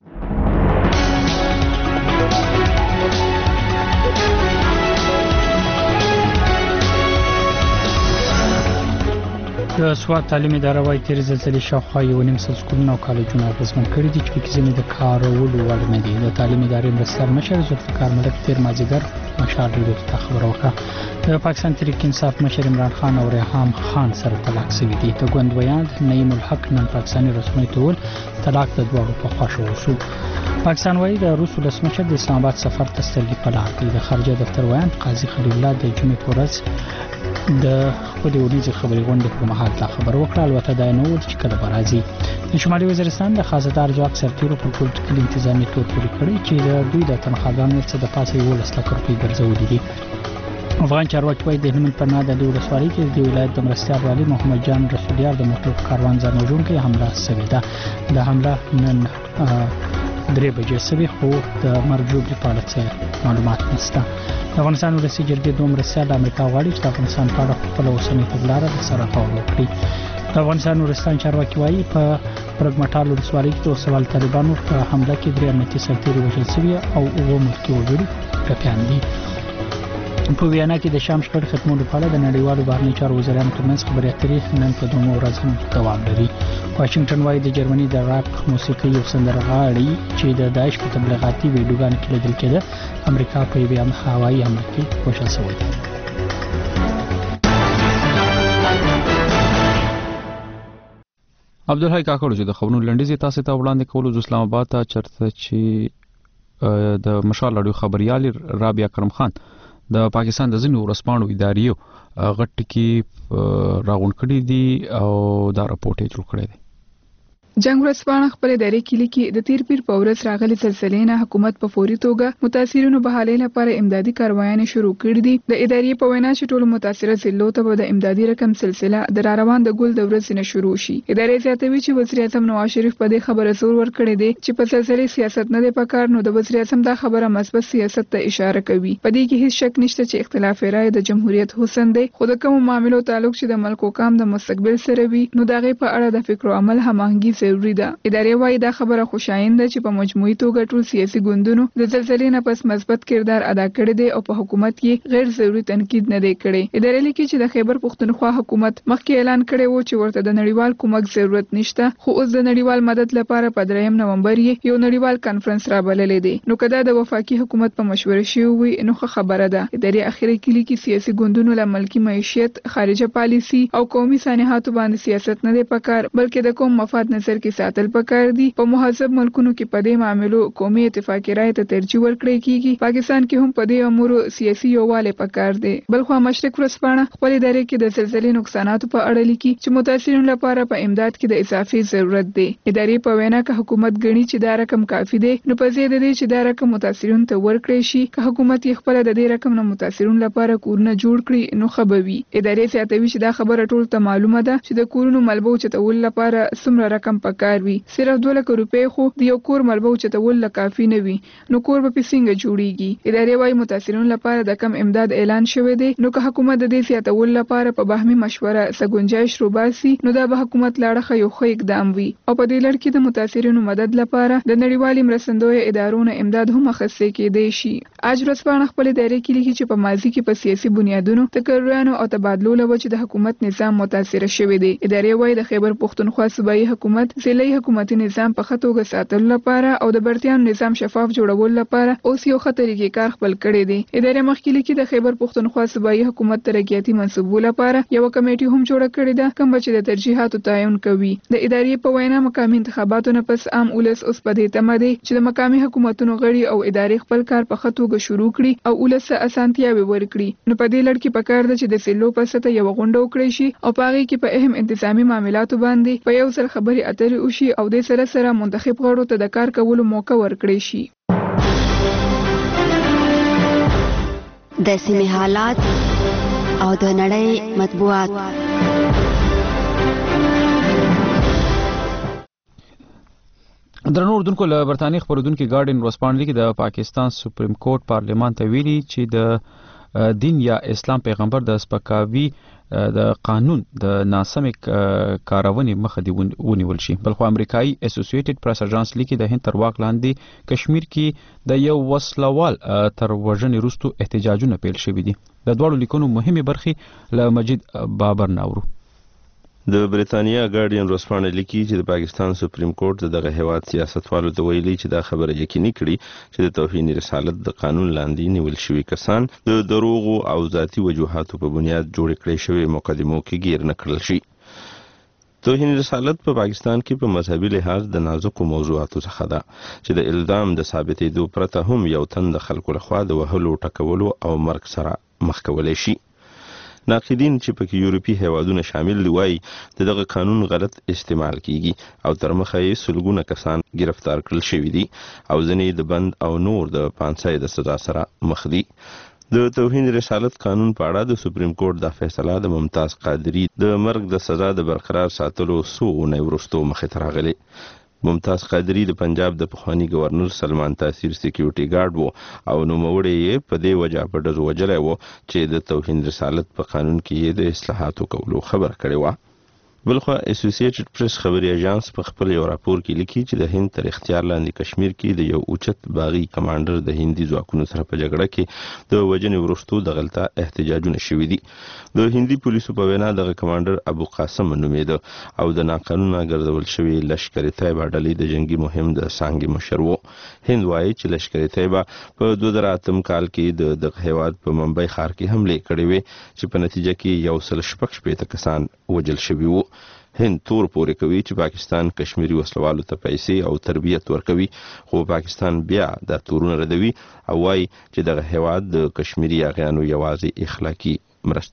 د سواد تعلیم اداره وايي تیر زلزلې شاوخوا یو نیم سل سکولونه او کالجونه اغېزمن کړي دي چې پکې ځینې د کارولو وړ نه دي. د تعلیم ادارې مرستیال مشر ذوالفقار ملک تیر مازدیګر مشال ریډیو ته خبر وکړه. د پاکستان تحریک انصاف مشر عمران خان او ریحام خان سره طلاق شوي دي. د ګوند ویاند نعیم الحق نن پاکستاني رسمي ټول طلاق د دواړو په خوا شو شو. پاکستان وايي د روس ولسمشر د اسلام آباد سفر ته سترګې په لار دي. د خارجه دفتر ویاند قاضي خلیل الله د جمعې په ورځ د خپل ورځې خبري غونډې پر مهال دا خبر وکړه. البته دا نه و چې کله به راځي. د شمالي وزیرستان د خازدار ځواک سرتیرو پر پولیټیکل انتظامی تور پورې کړی چې د دوی د تنخواګانو څخه د پاسه یولس لک روپۍ ګرځولې دي. افغان چارواکي وايي د هلمند په ناد د ولسوالۍ کې د ولایت د مرستیال والي محمد جان رسولیار د موټر کاروان ځان وژونکي حمله شوې ده. د حمله نن درې بجې شوې خو د مرګ ژوبلې په اړه څه معلومات نشته. د افغانستان ولسي جرګې دوه مرستیال د امریکا غواړي چې د افغانستان په اړه خپله اوسنۍ تګلاره د سره غور وکړي. د افغانستان ولسمشر چارواکي وايي په پرګمټال ولسوالۍ کې د سوال طالبانو په حمله کې درې امنیتي سرتیري وژل شوي او اووه ملکي وګړي ټپیان دي. په ویانا کې د شام شخړې ختمولو په اړه د نړیوالو بهرنیو چارو وزیرانو ترمنځ خبرې اترې نن په دومره ورځ هم دوام لري. واشنگټن وايي د جرمني د راک موسیقي یو سندرغاړي چې د داعش په تبلیغاتي ویډیوګانو کې لیدل کېده امریکا په یوه هوایي حمله کې وژل شوی. عبدالحی کاکړ چې د خبرونو لنډیز تاسو ته وړاندې کولو د اسلام آباد ته چرته چې د مشال اړیو خبريال رابعه کرم خان د پاکستان د ځینو ورسپانو اداریو غټ کې راغون کړي دي او دا راپورټ یې جوړ کړی دی. جنگ ورځپاڼه خپل ادارې کې لیکي د تیر پیر په ورځ راغلي زلزلې نه حکومت په فوري توګه متاثرینو بحالۍ لپاره امدادي کاروایانې شروع کړې دي. د ادارې په وینا چې ټولو متاثره ضلعو ته به د امدادي رقم سلسله د راروان د ګل د ورځې نه شروع شي. ادارې زیاتوي چې وزیر اعظم نواز شریف په دې خبره زور ورکړی دی چې په زلزلې سیاست نه دی پکار، نو د وزیر اعظم دا خبره مثبت سیاست ته اشاره کوي. په دې کې هیڅ شک نشته چې اختلاف رائے د جمهوریت حسن دی، خو د کوم معاملو تعلق چې د ملک حکام د مستقبل سره وي نو دا غي په اړه د فکر او عمل هماهنګي ضروری ده. ادارې وايي دا خبره خوشایند ده چې په مجموعي توګه ټول سیاسي ګوندونو د زلزلې نه پس مثبت کردار ادا کړی دی او په حکومت کې غیر ضروري تنقید نه دی کړی. ادارې لیکي چې د خیبر پښتونخوا حکومت مخکې اعلان کړی و چې ورته د نړیوال کومک ضرورت نشته، خو اوس د نړیوال مدد لپاره په دریم نومبر یې یو نړیوال کانفرنس را بللی دی. نو کدا د وفاقي حکومت په مشوره شوی وي نو خبره ده. ادارې اخیری کې لیکي سیاسي ګوندونو له ملکی معیشت، خارجه پالیسی او قومي سانحاتو باندې سیاست نه دی پکار، بلکې د قوم مفاد نظر کې ساتل پکار دي. په مهذب ملکونو کې په دې معاملو قومي اتفاقی رائے ته ترجیح ورکړی کیږي. پاکستان کې هم په دې امور سیاسي یووالی پکار دی. بلخو مشرق ورځپاڼه خپل ادارې کې د زلزلې نقصاناتو په اړه لیکي چې متاثرینو لپاره په امداد کې د اضافي ضرورت دی. ادارې په وینا کې حکومت غني چې دا رقم کافي دی، نو په زیاده دی چې دا رقم متاثرینو ته ورکړي شي. که حکومت یې خپل د دې رقم نه متاثرینو لپاره کورونه جوړ کړي نو خبوي. ادارې زیاتوي چې دا خبره ټول ته معلومه ده چې د کورونو ملبو چتول لپاره څومره رقم پکار وي. صرف دوه لک روپۍ خو د یو کور ملبو چتول کافي نه وي، نو کور به څنګه جوړیږي. ادارې وايي متاثرینو لپاره د کم امداد اعلان شوی دی، نو که حکومت د دې زیاتول لپاره په باهمي مشوره سګونجایش روباسي نو دا به حکومت لاړه یو ښه اقدام وي. او په دې لړ کې د متاثرینو مدد لپاره د نړیوالي مرستندوی ادارونو امداد هم اخیستل کېدای شي. اج ورځپاڼه خپل ادارې کې لیکي چې په ماضي کې په سیاسي بنیادونو تکرارونو او تبادلو له وجې د حکومت نظام متاثر شوی دی. ادارې وايي د خیبر پښتونخوا صوبایي حکومت ضلعي حکومتي نظام په خطوګه ساتلو لپاره او د برتیانو نظام شفاف جوړول لپاره اوس یو ښه طریقې کار خپل کړی دی. ادارې مخکې لیکي د خیبر پښتونخوا صوبایي حکومت ترقیاتي منصوبو لپاره یو کمیټه هم جوړه کړې ده کوم چې د ترجیحاتو تعین کوي. د ادارې په وینا مقامي انتخاباتو نه پس عام ولس اوس په دې تمه دی چې د مقامي حکومتونو غړي او ادارې خپل کار په خطوګه شروع کړي او ولس اسانتیاوي ورکړي. نو په دې لړ کې پکار ده چې د سلو په سطح یو غونډه وکړي شي او په هغه کې په اهم انتظامی معاملاتو باندې په یو ځل خبري اترې وشي او د سره سره منتخب غړو ته د کار کولو موقع ورکړي شي. د سیمې حالات او د نړۍ مطبوعات. درنو اردوونکو له برتانیې خبرودونکو ګارډین ورسپانلی کې د پاکستان سپریم کورټ پارلمان ته ویلي چې د دین یا اسلام پیغمبر د سپکاوي د قانون د ناسمې کارونې مخه دی ونیول شي. بلخو امریکایي اسوسییټډ پریس اژانس لیکي د هند تر واک لاندې کشمیر کې د یو وسلوال تر وژنې وروسته احتجاجونه پیل شوي دي. د دواړو لیکونو مهمه برخې له مجید بابر ناورو. د بریتانیا ګارډین ورسپانلی لیکي چې د پاکستان سپریم کورټ دغه هیواد سیاستوالو ته ویلي چې دا خبره یقیني کړي چې د توهین رسالت د قانون لاندې نیول شوي کسان د دروغو او ذاتي وجوهاتو په بنیاد جوړ کړي شوی مقدمو کې گیر نه کړل شي. توهین رسالت په پاکستان کې په مذهبي لحاظ د نازکو موضوعاتو څخه ده چې د الزام د ثابتېدو پرته هم یو تن د خلکو لخوا د وهلو ټکولو او مرګ سره مخ کولی شي. ناقدین چې پکې یورپی هیوادونه شامل دي وایي د دغه قانون غلط استعمال کیږي او تر مخه یې سلګونه کسان گرفتار کړل شوي دي او ځینې د بند او نور د پانسۍ د سزا سره مخ دي. د توهین رسالت قانون په اړه د سپریم کورټ د فیصله د ممتاز قادری د مرګ د سزا د برقرار ساتلو څو اونۍ وروسته مخې ته راغلی. ممتاز قادری د پنجاب د پخوانی گورنر سلمان تاثیر سکیورټي ګارد وو او نوموړی یې په دې وجه په ډزو وجلی وو چې د توهین رسالت په قانون کې یې د اصلاحاتو کولو خبر کړې وه. بلخوا اسوسییټډ پریس خبري اژانس په خپل یو راپور کې لیکي چې د هند تر اختیار لاندې کشمیر کې د یو اوچت باغي کمانډر د هندي ځواکونو سره په جګړه کې د وژنې وروسته دغلته احتجاجونه شوي دي. د هندي پولیسو په وینا دغه کمانډر ابو قاسم نومېده او د ناقانونه ګرځول شوي لشکر طیبه ډلې د جنگي مهم د څانګې مشر و. هند وایي چې لشکر طیبه په دوه زره اتم کال کې د دغه هیواد په ممبئی ښار کې حملې کړې وې چې په نتیجه کې یو سل شپږ شپېته کسان وژل شوي وو. هند تور پورې کوي چې پاکستان کشمیری وسلوالو ته پیسې او تربیت ورکوي خو پاکستان بیا د تورونه ردوي او وايي چې دغه هیواد د کشمیری اغیانو یوازې اخلاقی مرسته.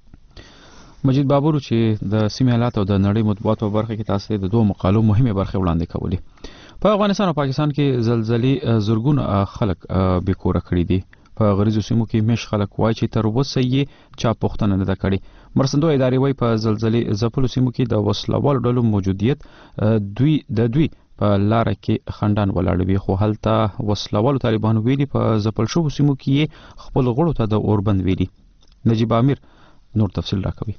مجید بابور چې د سیمې حالات او د نړۍ مطبوعاتو په برخه کې تاسو د دوه مقالو مهمه برخه وړاندې کولې. په افغانستان او پاکستان کې زلزلې زورګونه خلک بیکوره کړي دي. په غریزو سیمو کې مش خلک وایي چې تر اوسه یې چا پوښتنه نه ده کړې. مرستندوی ادارې وایي په زلزلې ځپلو سیمو کې د وسلوالو ډلو موجودیت دوی د دوی په لاره کې خندان ولاړ وي خو هلته وسلوالو طالبانو ویلي په ځپل شوو سیمو کې یې خپل غړو ته د اوربند ویلي. نجیب امیر نور تفصیل راکوي.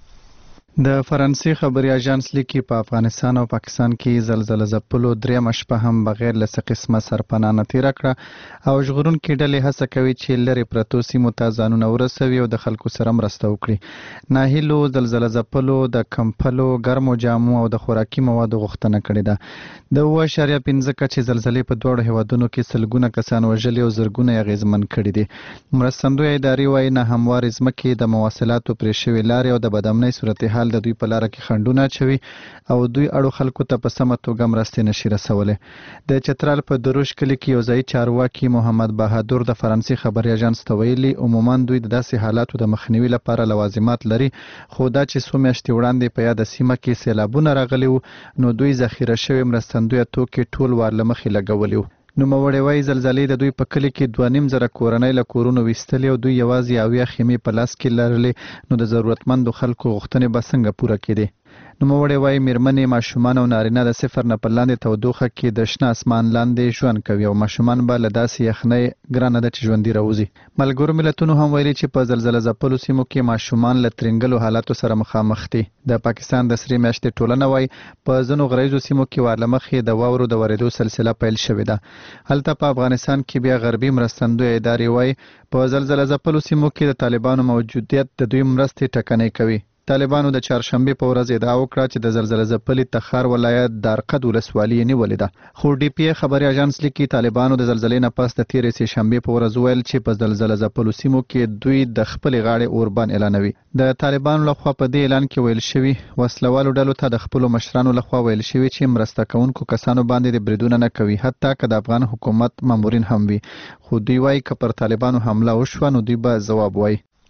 د فرانسې خبري اژانس لیکي په افغانستان او پاکستان کې زلزلہ ځپلو درېمه شپه هم بغیر له څه قسمه سرپناه نه تېره کړه او ژغورونکي ډلې هڅه کوي چې لرې پرتو سیمو ته ځانونه ورسوي او د خلکو سره مرسته وکړي. ناهیلو زلزلہ ځپلو د کمپلو ګرمو جامو او د خوراکي موادو غوښتنه کړې ده. د اوه اعشاریه پنځه کچې زلزلې په دواړو هیوادونو کې سلګونه کسان وژلي او زرګونه یې اغېزمن کړي دي. مرستندوی ادارې وایي ناهموارې ځمکې د مواصلاتو پرې شوې لارې او د بدامنۍ صورتحال د دوی په لاره کې خنډونه اچوي او دوی اړو خلکو ته په سمه توګه مرستې نشي رسولی. د چترال په دروش کلي کې یو ځایي چارواکي محمد بهادر د فرانسې خبري اژانس ته ویلي عموما دوی د داسې حالاتو د مخنیوي لپاره لوازمات لري خو دا چې څو میاشتې وړاندې په یاده سیمه کې سیلابونه راغلي وو نو دوی ذخیره شوي مرستندویه توکي ټول وار له مخې لګولي وو. نوموړی وایي زلزلې د دوی په کلي کې دوه نیم زره کورنۍ له کورونو ویستلې او دوی یوازې اویا خیمې په لاس کې لرلې نو د ضرورتمندو خلکو غوښتنې به څنګه پوره کېدې. نوموړی وایي میرمنې ماشومان او نارینه د صفر نه په لاندې تودوخه کې د شنه اسمان لاندې ژوند کوي او ماشومان به له داسې یخنۍ ګرانه ده چې ژوندي راوځي. ملګرو ملتونو هم ویلي چې په زلزله ځپلو سیمو کې ماشومان له ترنګلو حالاتو سره مخامخ دي. د پاکستان د سرې میاشتې ټولنه وایي په ځینو غریزو سیمو کې ور له مخې د واورو د ورېدو سلسله پیل شوې ده. هلته په افغانستان کې بیا غربي مرستندوی ادارې وایي په زلزله ځپلو سیمو کې د طالبانو موجودیت د دوی مرستې ټکنۍ کوي. طالبانو د چهارشنبې په ورځ ادعا وکړه چې د زلزلہ ځپلي تخار ولایت دارقد ولسوالي یې نیولې ده خو ډي پی ای خبري اژانس لیکي طالبانو د زلزلې نه پس د تېرې سې شنبې په ورځ ویل چې په زلزلہ ځپلو سیمو کې دوی د خپلې غاړې اوربان اعلانوي. د طالبانو لخوا په دې اعلان کې ویل شوي وسلوالو ډلو ته د خپلو مشرانو لخوا ویل شوي چې مرسته کوونکو کسانو باندې د بریدونه نه کوي حتی که د افغان حکومت مامورین هم وي خو دوی وایي که پر طالبانو حمله وشوه نو دوی به ځواب وایي.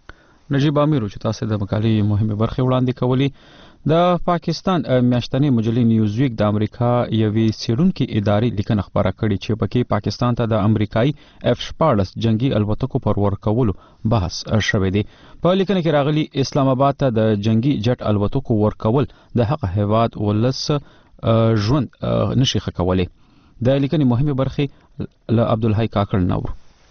نجیب امیر چې تاسو د مقالې مهمه برخه وړاندې کولی. د پاکستان میاشتنی مجلې نیوزویک د امریکا یوې څېړونکې ادارې لیکنه خپره کړې چې پکې پاکستان ته د امریکایي اف شپاړس جنگي الوتکو پر ورکولو بحث شوی دی. په لیکنه کې راغلي اسلام آباد ته د جنگي جټ الوتکو ورکول د حق هیواد ولس ژوند نشي ښه کولی. د لیکنې مهمه برخه له عبدالحی کاکړ نور.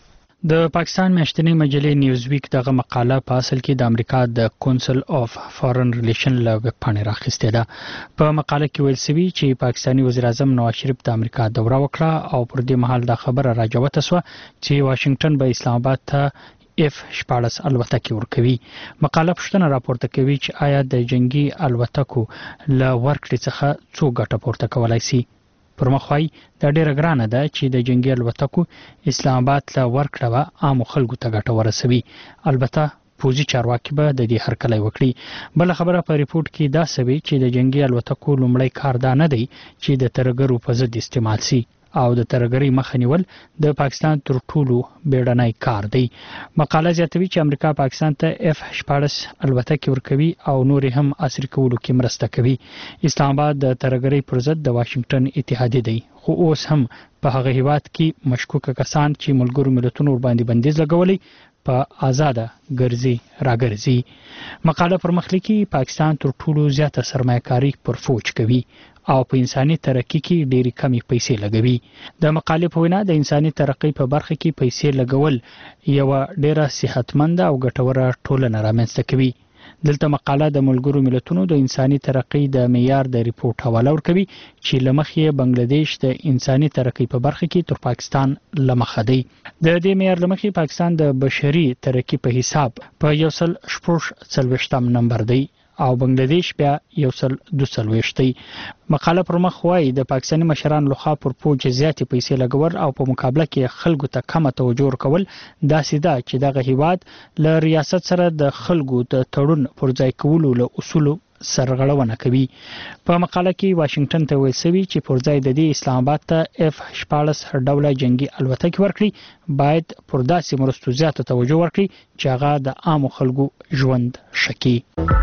د پاکستان میاشتنی مجلې نیوزویک دغه مقاله په اصل کې د امریکا د کونسل اف فارن ریلیشن له ویب پاڼې راخیستې ده. په مقاله کې ویل شوی چې پاکستاني وزیر اعظم نواز شریف د امریکا دوره وکړه او پر دې مهال د خبره راجوته شو چې واشنگټن به اسلام آباد ته اف شپاړس الوتکې ورکوي. مقاله پوښتنه راپورته کوي چې آیا د جنگي الوتکو له ورکړې څخه څو ګټه پورته کولای شي. پر مخوای دا ډیره ګرانه ده چې د جنگي الوتکو اسلام آباد له ورکړه به عام خلکو ته ګټه ورسوي. البته پوزي چارواکي به د دې هرکلی وکړي. بل خبره په ریپورت کې دا سوي چې د جنگي الوتکو لومړی کار دا نه دی چې د ترګرو په ضد استعمال شي او د ترګرۍ مخه نیول د پاکستان تر ټولو بیړنی کار دی. مقاله زیاتوي چې امریکا پاکستان ته اف شپاړس الوتکې ورکوي او نور هم عصري کولو کې مرسته کوي. اسلام آباد د ترګرۍ پر ضد د واشنگټن اتحادیه دی خو اوس هم په هغه هیواد کې مشکوکه کسان چې ملګرو ملتونو ورباندې بندیز لګولی په آزاده ګرځي راګرځي. مقاله پر مخ لیکي پاکستان تر ټولو زیاته سرمایه‌کاري پر فوج کوي او په انساني ترقی کې ډېری کمی پیسې لګوي. د مقالې په وینا د انساني ترقی په برخه کې پیسې لګول یو ډېره صحتمند او ګټوره ټولنه رامنځته کوي. دلته مقاله د ملګرو ملتونو د انساني ترقی د معیار د ریپورت حواله ورکوي چې لمخې بنگلاديش د انساني ترقی په برخه کې تر پاکستان لمخه دی. د دې معیار لمخې پاکستان د بشري ترقی په حساب په یو سل شپږ څلوېښتم نمبر دی او بنگلاديش بیا یو سل دوه څلوېښت دی. مقاله پر مخ وایي د پاکستاني مشرانو لخوا پر فوج زیاتې پیسې لګول او په مقابله کې خلکو ته کمه توجه ورکول داسې ده چې دغه هیواد له ریاست سره د خلکو د تړون پر ځای کولو له اصولو سرغړونه کوي. په مقاله کې واشنگټن ته ویل شوی چې پر ځای د دې اسلام آباد ته اف شپاړس ډوله جنگي الوتکې ورکړي باید پر داسې مرستو زیاته توجه ورکړي چې هغه د عامو خلکو ژوند ښه کړي.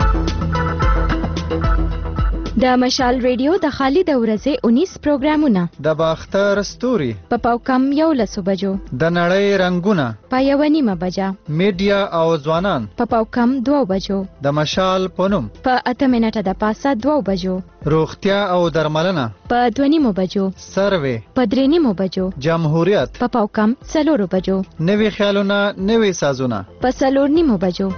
د مشال ریډیو د خالد ورځې اونیس پروګرامونه د باختر ستوري په پاوکم یو لسو بجو د نړۍ رنگونه په یو نیمه بجه میډیا او ځوانان په پاوکم دوه بجو د مشال پونم په اته منټه د پاسه دوه بجو روغتیا او درملنه په دوه نیمه بجو سروي په درې نیمه بجو جمهوریت په پاوکم څلور بجو نوي خیالونه نوي سازونه په څلور نیمه بجو.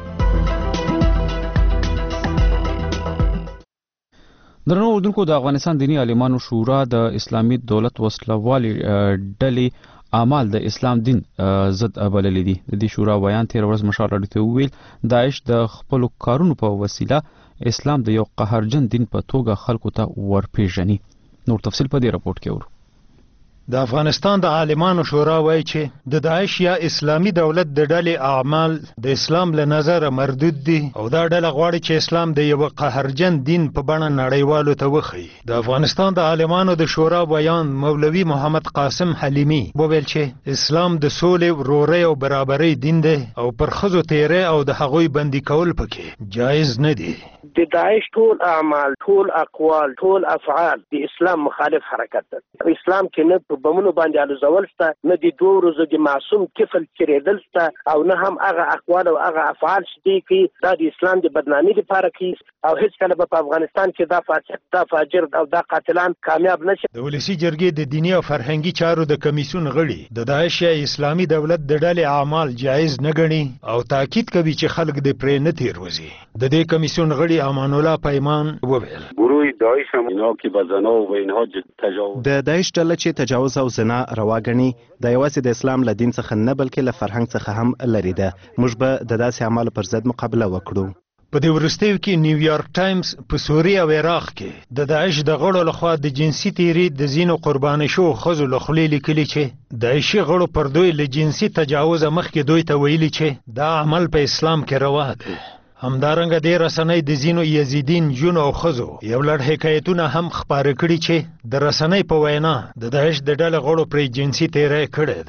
درنو اردوونکو د افغانستان دینی عالمانو شورا د اسلامي دولت وسلوالي ډلې اعمال د اسلام دین ضد بللي دي. د دې شورا بیان تیر ورځ مشال اړیته ویل داعش د خپل کارونو په وسیله اسلام د یو قهرجن دین په توګه خلکو ته ورپېژني. نور تفصیل په دې راپورټ کې ورو. د افغانستان د عالمانو شورا وایي چې د داعش یا اسلامي دولت د ډلې اعمال د اسلام له نظره مردود دي او دا ډله غواړي چې اسلام د یو قهرجن دین په بڼه نړیوالو ته وښیي. د افغانستان د عالمانو د شورا بیان مولوي محمد قاسم حلیمي وویل چې اسلام د سولې، ورورۍ او برابرۍ دین دی او پر ښځو تیری او د هغوی بندي کول پکې جایز نه دي. د داعش ټول اعمال، ټول اقوال، ټول افعال د اسلام مخالف حرکت ده. اسلام کې نه په بمونو باندې الوزول شته، نه د دوه ورځو د معصوم کفل کېدل شته او نه هم هغه اقوال او هغه افعال چې کوي دا د اسلام د بدنامي لپاره کوي او هیڅ کله په افغانستان کې دا فاسق، دا فاجر او دا قاتلان کامیاب نشي. د ولسی جرګې د دینی او فرهنګي چارو د کمیسیون غړي د داعش یا اسلامي دولت د ډلې اعمال جایز نه ګڼي او تاکید کوي چې خلک د پرې نه تیروزي. د دې کمیسیون غړي امان الله پیمان وویل گروه داعش هم اینا که به زنا و اینها تجاوز د داعش ډله چې تجاوز او زنا روا ګڼي د یوازې د اسلام له دین څخه نه بلکې له فرهنګ څخه هم لري ده. موږ به د داسې اعمالو پر ضد مقابله وکړو. په دې وروستیو کې نیویارک ټایمز په سوریه او عراق کې د داعش د غړو لخوا د جنسي تیري د ځینو قرباني شوو ښځو له خولې لیکلي چې داعشي غړو پر دوی له جنسي تجاوز مخکې دوی ته ویلي چې دا عمل په اسلام کې روا دی. همدارنګه د رسنۍ د ځینو یزیدین جون او ښځو یو لړ حکایتونه هم خپاره کړي چې د رسنۍ په وینا د داعش د ډلې غړو پرې جنسي تیری کړی دی.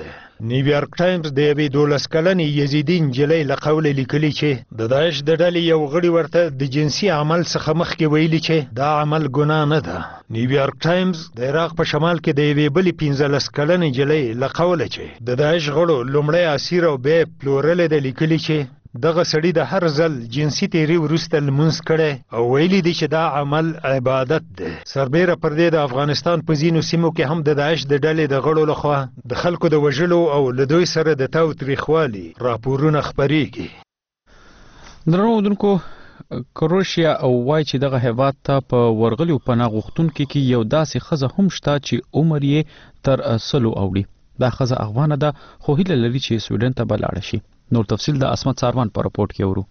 نیویارک ټایمز د یوې دولس کلنې یزیدي نجلۍ له قوله لیکلي چې د داعش د ډلې یو غړي ورته د جنسي عمل څخه مخکې ویلي چې دا عمل ګناه نه ده. نیویارک ټایمز د عراق په شمال کې د یوې بلې پنځلس کلنې نجلۍ له قوله چې د داعش غړو لومړی اسیر او بیا یې پلورلی ده لیکلي چې دغه سړي د هر ځل جنسي تیری وروسته لمونځ کړی او ویلي دي چې دا عمل عبادت دی. سربیره پر دې د افغانستان په ځینو سیمو کې هم د داعش د ډلې د غړو لخوا د خلکو د وژلو او له دوی سره د تاوتریخوالي راپورونه خپریږي. درنو اودونکو کروشیا او وای چې دغه هیواد ته په ورغلیو پناه غوښتونکو کې یو داسې ښځه هم شته چې عمر یې تر سلو اوړي. دا ښځه افغانه ده خو هیله لري چې سویډن ته به لاړه شي. نور تفصیل د اسمت ساروان په راپورټ کې ورو.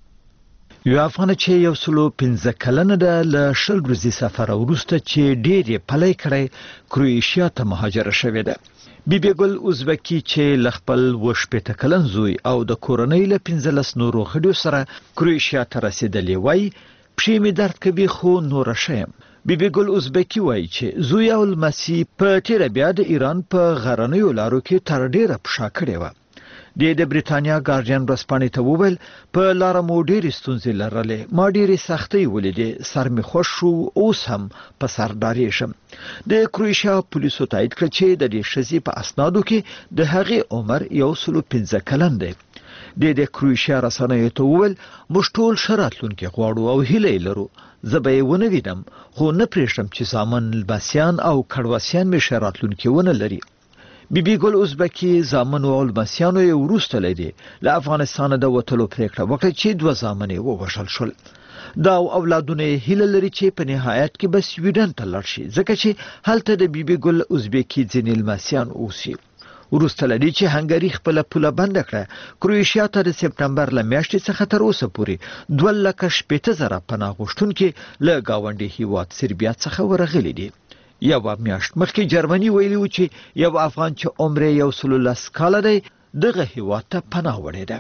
یو افغان چې یو سلو پنځه کلنه ده له شل ورځې سفر وروسته چې ډېر یې پلی کړی کروشیا ته مهاجره شوې ده. بیبي ګل ازبکی چې له خپل اوه شپېته کلن زوی او د کورنۍ له پنځلس نورو غړو سره کروشیا ته رسېدلی وای پښې مې درد کوي خو نوره ښه یم. بیبي ګل ازبکی وای چې زوی او لمسي په تېره بیا د ایران په غرنیو لارو کې تر ډېره پښه کړې وه. د بریتانیا ګارډین ورځپاڼې ته وویل په لاره مو ډېرې ستونزې لرلې، ما ډېرې سختۍ ولیدې، سر مې خوښ شو، اوس هم په سر ډارېږم. د کروشیا پولیسو تایید کړ چې د دې ښځې په اسنادو کې د هغې عمر یو سلو پنځه کلن دی. د د کروشیا رسنیو ته وویل موږ ټول ښه راتلونکی غواړو او هیله یې لرو. زه به یې ونه وینم خو نه پرېږدم چې زامن لمسیان او کډواسیان مې ښه راتلونکی ونه لري. بیبي ګل ازبکی زامنو او لمسیانو یې وروسته لیدي له افغانستانه د وتلو پرېکړه وکړه چې دوه زامن یې ووژل شول. دا اولادونه یې هیله لري چې په نهایت کې به سویډن ته لاړ شي ځکه چې هلته د بیبي ګل ازبکی ځینې لمسیان اوسي. وروسته له دې چې هنګري خپله پوله بنده کړه کروشیا ته د سپټمبر له میاشتې څخه تر اوسه پورې دوه لکه شپېته زره پناه غوښتونکي له ګاونډي هیواد سربیا څخه ورغلي دي. یو میاشت مخکې جرمني ویلي و چې یو افغان چې عمر یې یو سلو لس کاله دی دغه هیواد ته پناه وړې ده.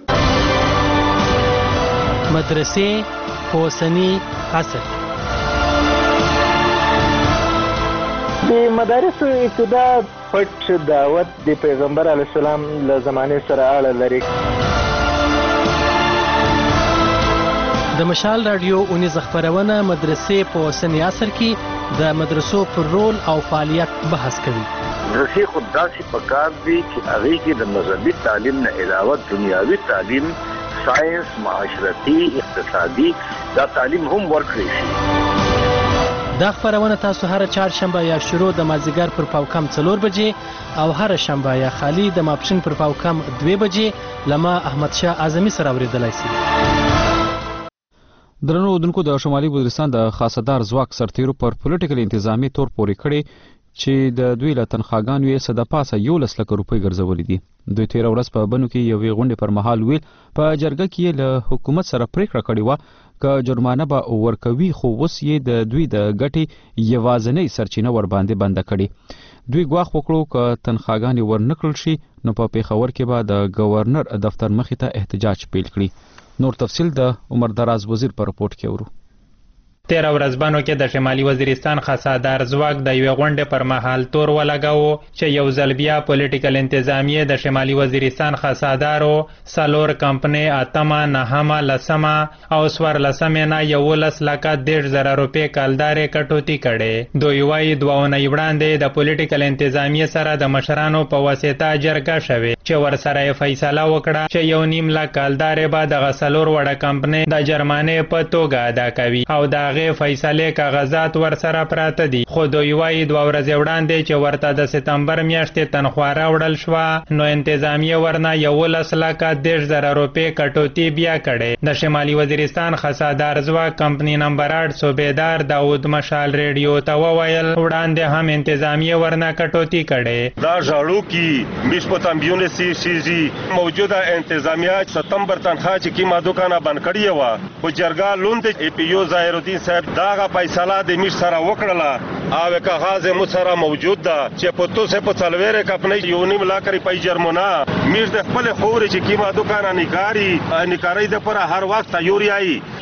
مدرسې په اوسني عصر د مدارسو ابتدا پټ دعوت د پیغمبر علیه السلام له زمانې سره اړه لري. د مشال رادیو اونیز خبرونه مدرسې په اوسني عصر کې د مدرسو پر رول او فعالیت بحث کوي. مدرسې خود داسې پکار دي چې هغې کې د مذهبي تعلیم نه علاوه دنیاوي تعلیم، ساینس، معاشرتي، اقتصادي دا تعلیم هم ورکړی شي. دا خبرونه تاسو هر چهارشنبه یا شروع د مازدیګر پر پاوکم څلور بجې او هر شنبه یا خالی د ماپښین پر پاوکم دوه بجې لما احمد شاه اعظمي سره اوریدلای شي. درنو اودونکو د شمالي وزیرستان د خاصدار ځواک سرتیرو پر پولیټیکل انتظامی تور پورې کړي چې د دوی له تنخواګانو یې څه د پاسه یولس لکه روپۍ ګرځولې دي. دوی تېره ورځ په بنو کې یوې غونډې پر مهال ویل په جرګه کې یې له حکومت سره پریکړه کړې وه که جرمانه به ورکوي خو اوس یې د دوی د ګټې یوازینۍ سرچینه ورباندې بنده کړې. دوی ګواښ وکړو که تنخواګانې ورنکړل شي نو په پیښور کې به د گورنر دفتر مخې ته احتجاج پیل کړي. نور تفصیل د عمر دراز وزیر په رپورټ کې ورو. تیره ورځ بنو کې د شمالي وزیرستان خاصادار ځواک د یوې غونډې پر مهال تور ولګاوه چې یو ځل بیا پولیټیکل انتظامیه د شمالي وزیرستان خاصادارو څلور کمپنۍ اتمه نهمه لسمه او څوارلسمې نه یولس لکه دېرش زره روپۍ کلدارې کټوتي کړې. دوی وایي دوه اونۍ وړاندې د پولیټیکل انتظامیې سره د مشرانو په واسطه جرګه شوې چې ورسره یې فیصله وکړه چې یو نیم لک کلدارې به دغه څلور وړه کمپنۍ د جرمانې په توګه ادا کوي او د هغې فیصلې کاغذات ورسره پراته دي. خو دوی وایي دوه ورځې وړاندې چې ورته د سپتمبر میاشتې تنخوا راوړل شوه نو انتظامیه ورنه یولس لکه دېرش زره روپۍ کټوتي بیا کړې. د شمالي وزیرستان خاصادار ځواک کمپنۍ نمبر آټ صوبیدار داود مشال ریډیو ته وویل وړاندې هم انتظامیه ورنه کټوتي کړې. دا ژاړو کې میشپتمبیونه سی سیزي موجوده انتظامیه ستمبر تنخوا چې کیما دوکانه بند کړې وه خو جرګه لوند ای پی یو ظاهر الدین صاحب داغه فیصله د میش سره وکړله او کاغذ مو سره موجود ده چې په توسه په څلوېره کمپنۍ یو نیم لاک روپۍ جرمونه میش د خپل خوري چې کیما دوکانه نکاري نکاري د پر هر وخت تیاری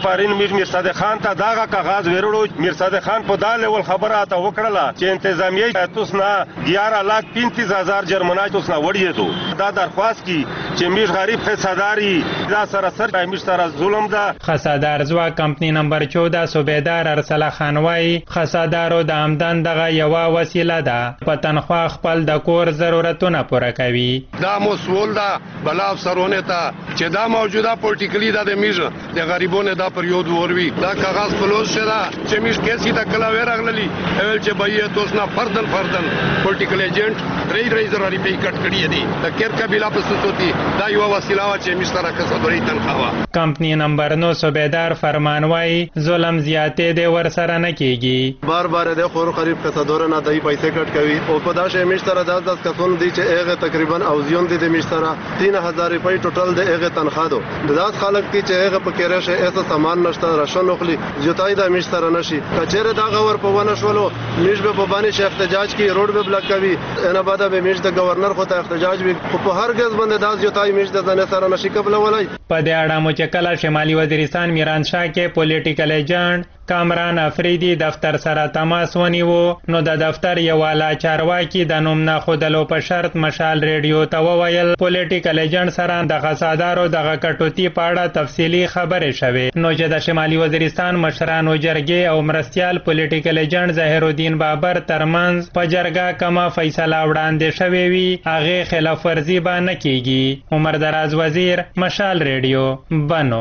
پارین میر میر صادق خان ته داغه کاغذ ورړو. میر صادق خان په داله ول خبره ته وکړه چې انتظامیه تاسو نه ग्यारह लाख पैंतीस हजार जर्मना تو سنا وړي دو دا درخواست کی چې میر غریب حصاداری دا سراسر میر سره ظلم ده. خصادار زوا کمپنی نمبر چودہ صوبیدار ارسلا خانوای خصادارو د آمدن دغه یوه وسیله ده په تنخواه خپل د کور ضرورتونه پوره کوي. دا مسول ده بلا افسرونه ته چې دا موجوده پولیټیکلی دا د میر د غریبونو دا پریود وروي دا کاغذ کلوز شدا چې میر کیسې د کلاوی راغلي اول چې بایه توسنا فردن فردن پولیټیکل ایجنټ درې درې زره روپۍ کټ کړی دي د کیر قبیله په ستوتی دا یو وسیله وا چې مشترا کسبري تنخوا. کمپنی نمبر نو صوبیدار فرمانوای ظلم زیاتې دی ور سره نه کیږي. بار بار د خور قریب کسادور نه دای پیسې کټ کوي او په داشه مشترا داس داس کسون دي چې هغه تقریبا او زیون دي د مشترا تین هزار روپۍ ټوټل د هغه تنخوا دو د داس خلک دي چې هغه په کېره شه ایسه سامان نشته راشن نخلي جوتای د مشترا نشي کچره دا غور په ونه شولو میش به په باندې شیخ احتجاج کی روډ به بلاک کوي انا بعد به میش د گورنر خو ته احتجاج وي په هر غز باندې داس جوتای میش د ځنه سره نشي قبل ولای. په دې اړه مو چې کله شمالي وزیرستان میران شاه کې پولیټیکل ایجنټ کامران افریدی دفتر سره تماس ونیو نو د دفتر یو والا چارواکي د نوم نه خودلو په شرط مشال ریډیو ته وویل پولیټیکل ایجنټ سره د خصادارو دغه کټوتی په اړه تفصیلی خبرې شوه. نو چې د شمالي وزیرستان مشرانو جرګې او مرستيال پولیټیکل ایجنټ ظاهر الدین بابر ترمنځ په جرګه کما فیصله وړاندې شوې وي هغه خلاف ورزي به نه کیږي. عمر دراز وزیر مشال ریډیو بنو.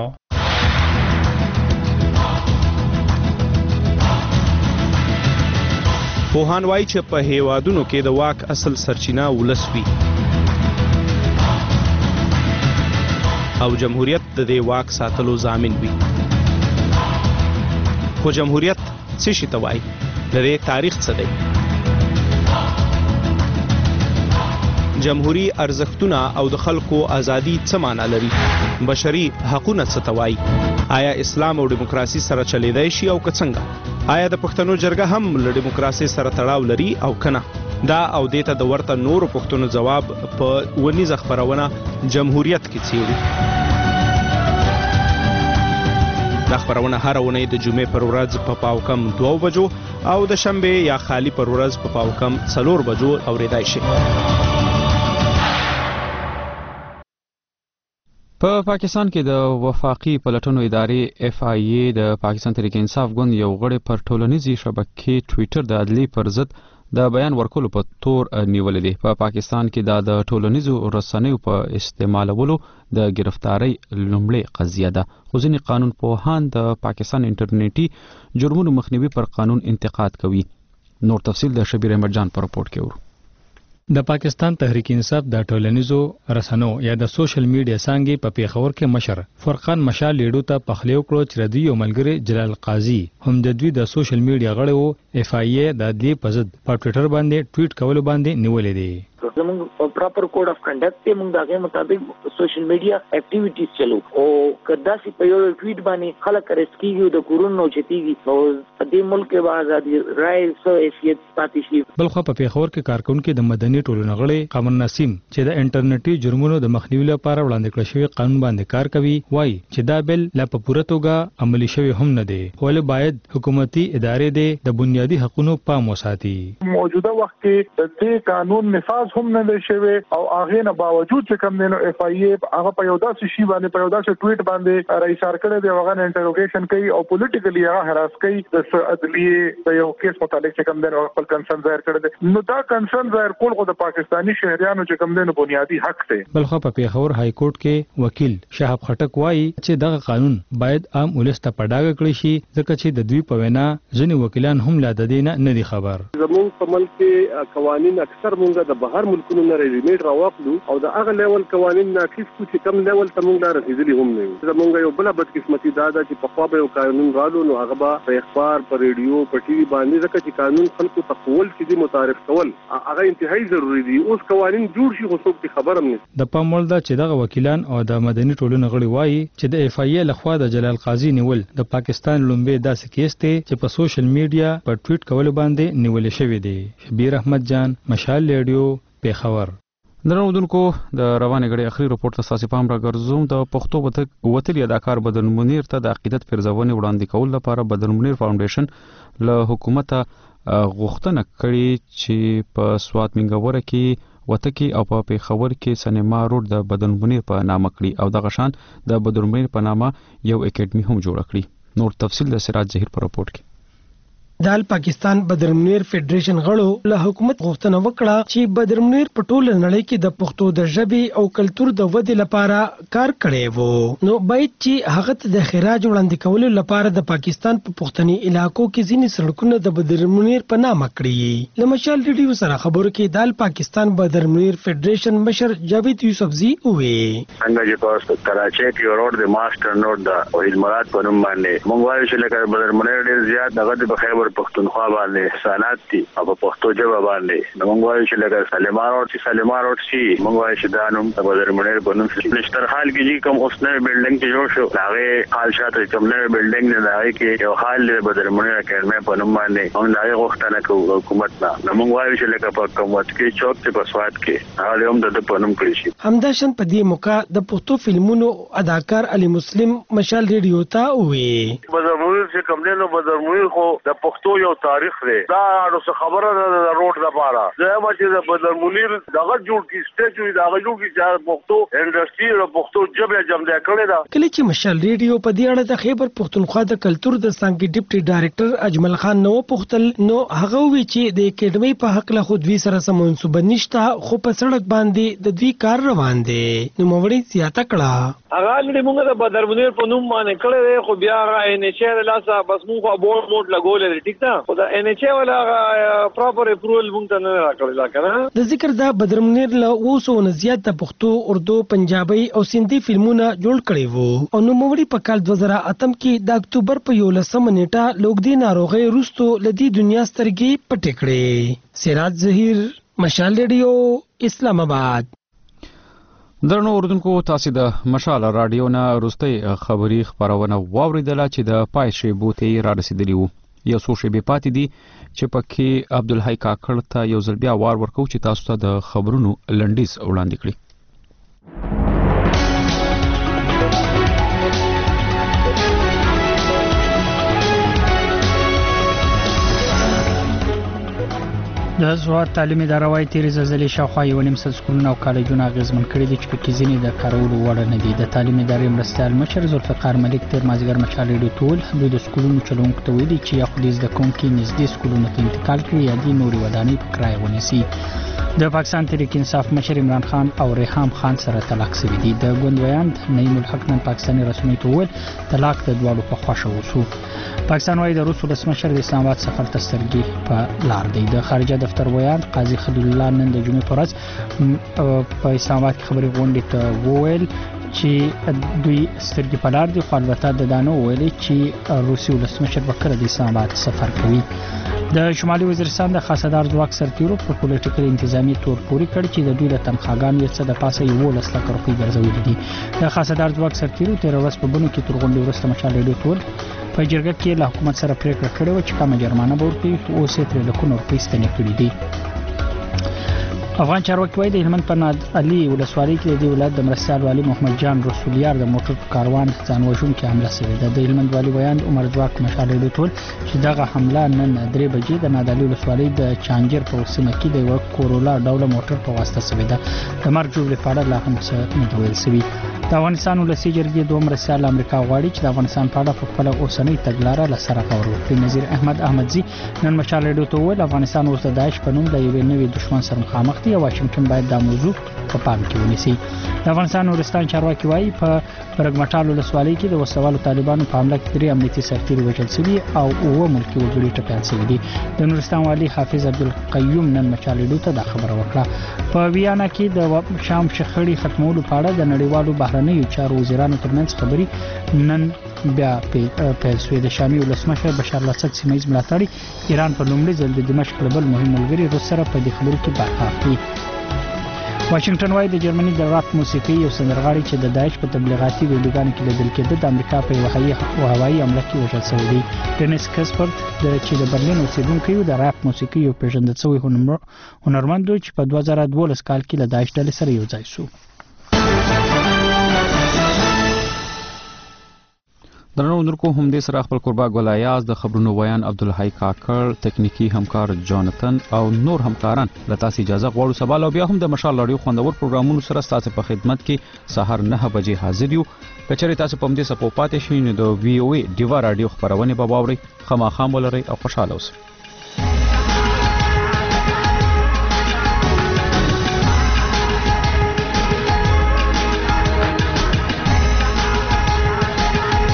پوهان وایي چې په هیوادونو کې د واک اصل سرچینه ولس وي او جمهوریت د دې واک ساتلو ضامن وي. خو جمهوریت څه شي ته وایي؟ د دې تاریخ څه دی؟ جمهوری ارزښتونه او د خلکو ازادي څه معنا لري؟ بشري حقوقونه څه ته وایي؟ آیا اسلام او دیموکراسي سره چلیدای شي او که څنګه؟ آیا د پښتنو جرګه هم له دیموکراسي سره تړاو لري او کنه؟ دا او دیته د ورته نورو پښتنو جواب په ونیزه خبرونه جمهوریت کې څیړي. دا خبرونه هر ونې د جمعې پر ورځ په پاو کم دوه بجو او د شنبه یا خالی پر ورځ په پاو کم څلور بجو اوریدای شي. په پاکستان کې د وفاقي پلټنو ادارې اف آی ای د پاکستان تحریک انصاف ګوند یو غړی پر ټولنیزي شبکې ټوئیټر د عدلي پر ضد د بیان ورکولو په تور نیولې دي. په پاکستان کې دا د ټولنیزو رسنیو په استعمالولو د گرفتاری لومړی قضیه ده. خو ځینې قانون پوهان د پاکستان انټرنیټي جرمونو مخنیوي پر قانون انتقاد کوي. نور تفصیل د شبیر احمد جان په رپورټ کې ورو. د پاکستان تحریک انصاف د ټولنیزو رسنیو یا د سوشل میډیا څنګه په پیښور کې مشر فرقان مشال لیډو ته پخلیو کړو چې ردی او ملګری جلال قاضي هم د دوی د سوشل میډیا غړي او اف آی ای د دې په ضد په ټوئیټر باندې ټویټ کول باندې نیولې دي. زموږ پراپر کوډ اف کنډکټ ته موږ دغه مطابق سوشل میډیا اکټیویټیز چلو او کدا سي په یو ټویټ باندې خلک رسکیږي د کورونو چتیږي نو د دې ملک کې آزادي رائے سو حیثیت پاتې شي. بلخو په پیښور کې کارکونکو د مدني ټولنې غړي قمر نسیم چې د انټرنیټي جرمونو د مخنیوي لپاره وړاندې کړل شوی قانون باندې کار کوي وایي چې دا بل لا په پوره توګه عملي شوی هم نه دی ولې باید حکومتي ادارې د بنیادي حقوقو پام وساتي. موجوده وخت کې د دې قانون نفاذ هم نه دی شوی او هغه نه باوجود چې کوم دینو اف آی ای هغه په یو داسې شی باندې په یو داسې ټویټ باندې رئیسار کړی دی هغه انټروګیشن کوي او پولیټیکلی هغه هراس کوي د عدلیه د یو کیس متعلق چې کوم دینو خپل کنسرن ظاهر کړی دی. نو دا کنسرن ظاهر کول خو د پاکستانی شهريانو چې کوم دینو بنیادی حق دی. بلخو په پیښور های کورټ کې وکیل شهاب خټک وایي چې دغه قانون باید عام ولس ته پډاګه کړی شي ځکه چې د دوی په وینا ځینې وکیلان هم لا د دې نه دي خبر. زموږ په ملک کې قوانین اکثر مونږ د بهر ملکونو نه ریډیمیډ راوخلو او د هغه لیول قوانین ناقص کو چې کم لیول ته مونږ لا رسیدلی هم نه یو. زمونږ یو بل بدقسمتي دا ده چې په خوا به یو قانون رالو نو هغه به په اخبار په ریډیو په ټي وي باندې ځکه چې قانون خلکو ته قول چې متعارف کول هغه انتهایی ضروری دي. اوس قوانین جوړ شي خو څوک خبر هم نه. د پامول دا چې دغه وکیلان او د مدني ټولنې غړي وایي چې د اف آی ای لخوا د جلال قاضي نیول د پاکستان لومبه داسې کیس دی چې په سوشل میډیا په ټویټ کول باندې نیول شوی دی. شبیر احمد جان مشال ریډیو پیښور. درنودونکو د روانه غړي اخري رپورت ته اساسي پام راګرځوم. د پښتو وتلی اداکار بدر منیر ته د عقیدت پرځونې وړاندې کول لپاره بدر منیر فاونډیشن له حکومت غوښتنه کړې چې په سوات منګوره کې وتکی او په پیښور کې سینما روډ د بدر منیر په نامه کړی او د غشان د بدر منیر په نامه یو اکیډمي هم جوړ کړی. نور تفصیل د سراج ظهیر په رپورت کې. د پاکستان بدر منیر فدریشن غړو له حکومت غوښتنه وکړه چې بدر منیر په ټوله نړۍ کې د پښتو د ژبې او کلتور د ودې لپاره کار کړی وو، نو باید چې هغه ته د خراج وړاندې کولو لپاره د پاکستان په پښتني علاقو کې ځینې سړکونه د بدر منیر په نامه کړی. له مشال ریډیو سره خبرو کې د پاکستان بدر منیر فدریشن مشر جاوید یوسفزی وې څنګه چې په کراچۍ کې روډ د ماستر نوټ د وحید مراد په نوم باندې مونږ وایو چې لکه بدر منیر ډیر زیات دغه د خیبر پښتونخوا باندې احسانات دي او په پښتو ژبه باندې نو موږ وایو چې لکه سلیمان روډ چې سلیمان روډ شي موږ وایو چې دا نوم د بدر منیر په نوم شي. نشتر حال کې چې کوم اوس نوې بلډینګ چې جوړ شو هغه حال شاته کوم نوې بلډینګ نه دی کې یو حال د بدر منیر اکیډمي په نوم باندې موږ دا غوښتنه کوو حکومت نه نو موږ وایو چې لکه په کومت کې چوک ته په سواد کې هغه هم د په نوم کړی شي. همداشن په دې موقع د پښتو فلمونو اداکار علي مسلم مشال ریډیو ته وې بدر منیر چې کوم نه بدر منیر خو د پښتو یو تاریخ دی دا نو څه خبره ده د روډ لپاره زما چې د بدر منیر دغه جوړ کی سټیچو دغه جوړ کی چې پښتو انډستری او پښتو ژبه جمع کړي دا. کله چې مشال ریډیو په دې اړه د خیبر پښتونخوا د کلتور د څنګه ډیپټي ډایریکټر اجمل خان نو پختل نو هغه وی چې د اکیډمي په حق له خود وی سره سم منسوبه نشته خو په سړک باندې د دوی کار روان دی. نو موړی زیاته کړه هغه لري موږ د بدر منیر په نوم باندې کړی خو بیا هغه ان ایچ ار لاسه بس موږ بورډ موډ لګولې ټیک ده خو دا ان ایچ ار ولا پراپر اپروول موږ ته نه راکړل کنه. د ذکر دا بدر منیر له اوسو نه زیات د پښتو اردو پنجابي او سندي فلمونه جوړ کړي وو او نو موړي په کال دوه زره اتم کې د اکتوبر په یولسمه نیټه لوګدي ناروغي روستو لدی دنیا سترګې پټې کړې. سراج ظهیر مشال ریډیو اسلام آباد. درنو اردوونکو تاسو د مشال رادیو نه وروستۍ خبري خبرونه واوریدله چې د پای شی بوتي را رسیدلی وو. یو څو شی به پاتې دي چې پکې عبدالحی کاکړ ته یو ځل بیا وار ورکو چې تاسو ته د خبرونو لنډیز وړاندې کړي. د زوات تعلیمي اداره وايي تیرې زلزلې شاوخوا یو نیم سل سکولونه او کالجونه اغېزمن کړي دي چې پکې ځینې د کارولو وړ نه دي. د تعلیمي ادارې مرستیال مشر ذوالفقار ملک تیر مازدیګر مشال ریډیو ټول دوی د سکولونو چلوونکو ته ویلي چې یا خو د زده کوونکي نږدې سکولونو ته انتقال کړي یا دې نورې ودانۍ په کرایه ونیسي. د پاکستان تحریک انصاف مشر عمران خان او ریحام خان سره طلاق شوی دی. د ګوندویان نعیم الحق نن پاکستاني رسنیو ته وویل طلاق د دواړو په خوښه وشو. پاکستان وايي د روس ولسمشر د اسلام آباد سفر ته سترګې په لار دی. د خارجه دفتر ویان قاضي خلیل الله نن د جمعې په ورځ په اسلام آباد کې خبري غونډې ته وویل چې دوی سترګې په لار دي خو البته د دانو ویلي چې روسي ولسمشر به کله د اسلام آباد سفر کوي. د شمالي وزیرستان د خاصدار ځواک سرتیرو په پولیټیکل انتظامی تور پوري کړ چې د دوی د تنخواګانو یې څه د پاسه یولس لک روپۍ ګرځولې دي. د خاصدار ځواک سرتیرو تیر ورځ په بنو کې تر غونډې وروسته مشال ریډیو ټول په جرګه کې له حکومت سره پریکړه کړې و چې کومه جرمانه به ورکړي خو اوس یې ترې لکونه روپۍ ستنې کړي دي. افغان چارواکي وايي د هلمند په ناد علي ولسوالۍ کې د دې ولایت د مرستیال والي محمد جان رسولیار د موټر کاروان ځان وژونکي حمله شوې ده. د هلمند والي بیان عمر ځواک مشال ریډیو ټول چې دغه حمله نن درې بجې د ناد علي ولسوالۍ د چانجر په سیمه کې د یو کورولا ډوله موټر په واسطه شوې ده. د مرګ جوړې په اړه لا هم څه نه ویل شوي. د افغانستان ولسي جرګې دوه مرستیال امریکا غواړي چې د افغانستان په اړه په خپل اوسنۍ تګلاره له سره خبرې وکړي. نظیر احمد احمدزي نن مشال ریډیو ته وویل افغانستان اوس د داعش په نوم د یوې نوې دښمن سره مخامخ دی او واشنګټن باید دا موضوع په پام کې ونیسي. د افغانستان نورستان چارواکي وايي په برګمټال ولسوالۍ کې د وسوالو طالبانو په حمله کې درې امنیتي سرتیري وژل شوي او اوه ملکي وګړي ټپیان شوي دي. د نورستان والي حافظ عبدالقیوم نن مشال ریډیو ته دا خبره وکړه. په ویانا کې د شام شخړې ختمولو په اړه د نړیوالو بهرنیو چارو وزیرانو ترمنځ خبري نن بیا پیل شوې. د شامي ولسمشر بشار الاسد سیمه ییز ملاتړي ایران په لومړي ځل د دمشق له بل مهم ملګري روس سره په دې خبرو کې برخه اخلي. واشنگټن وايي د جرمني د راپ موسیقي یو سندرغاړي چې د داعش په تبلیغاتي ویډیوګانو کې لیدل کېده د امریکا په یوه هوایي حمله کې وژل شوی دی. ډینیس کسپرت چې د برلین اوسیدونکی و د راپ موسیقي یو پیژندل شوی هنرمند و چې په دوه زره دولس کال کې له داعش ډلې سره یو ځای شو. درنو اندرکو هم دې سره خپل قربا ګولایاز د خبرونو ویان عبدالحی کاکړ تکنیکی همکار جانتن او نور همکاران له تاسو اجازه غواړو سبا بیا هم د مشال رادیو خوندور پروګرامونو سره تاسو په خدمت کې سهار نه بجې حاضر یو. کچری تاسو په دې سپو پاتې شئ نو د وی او ای ډیوا رادیو خبرونه به باوري خامخام ولرئ او خوشاله اوسئ.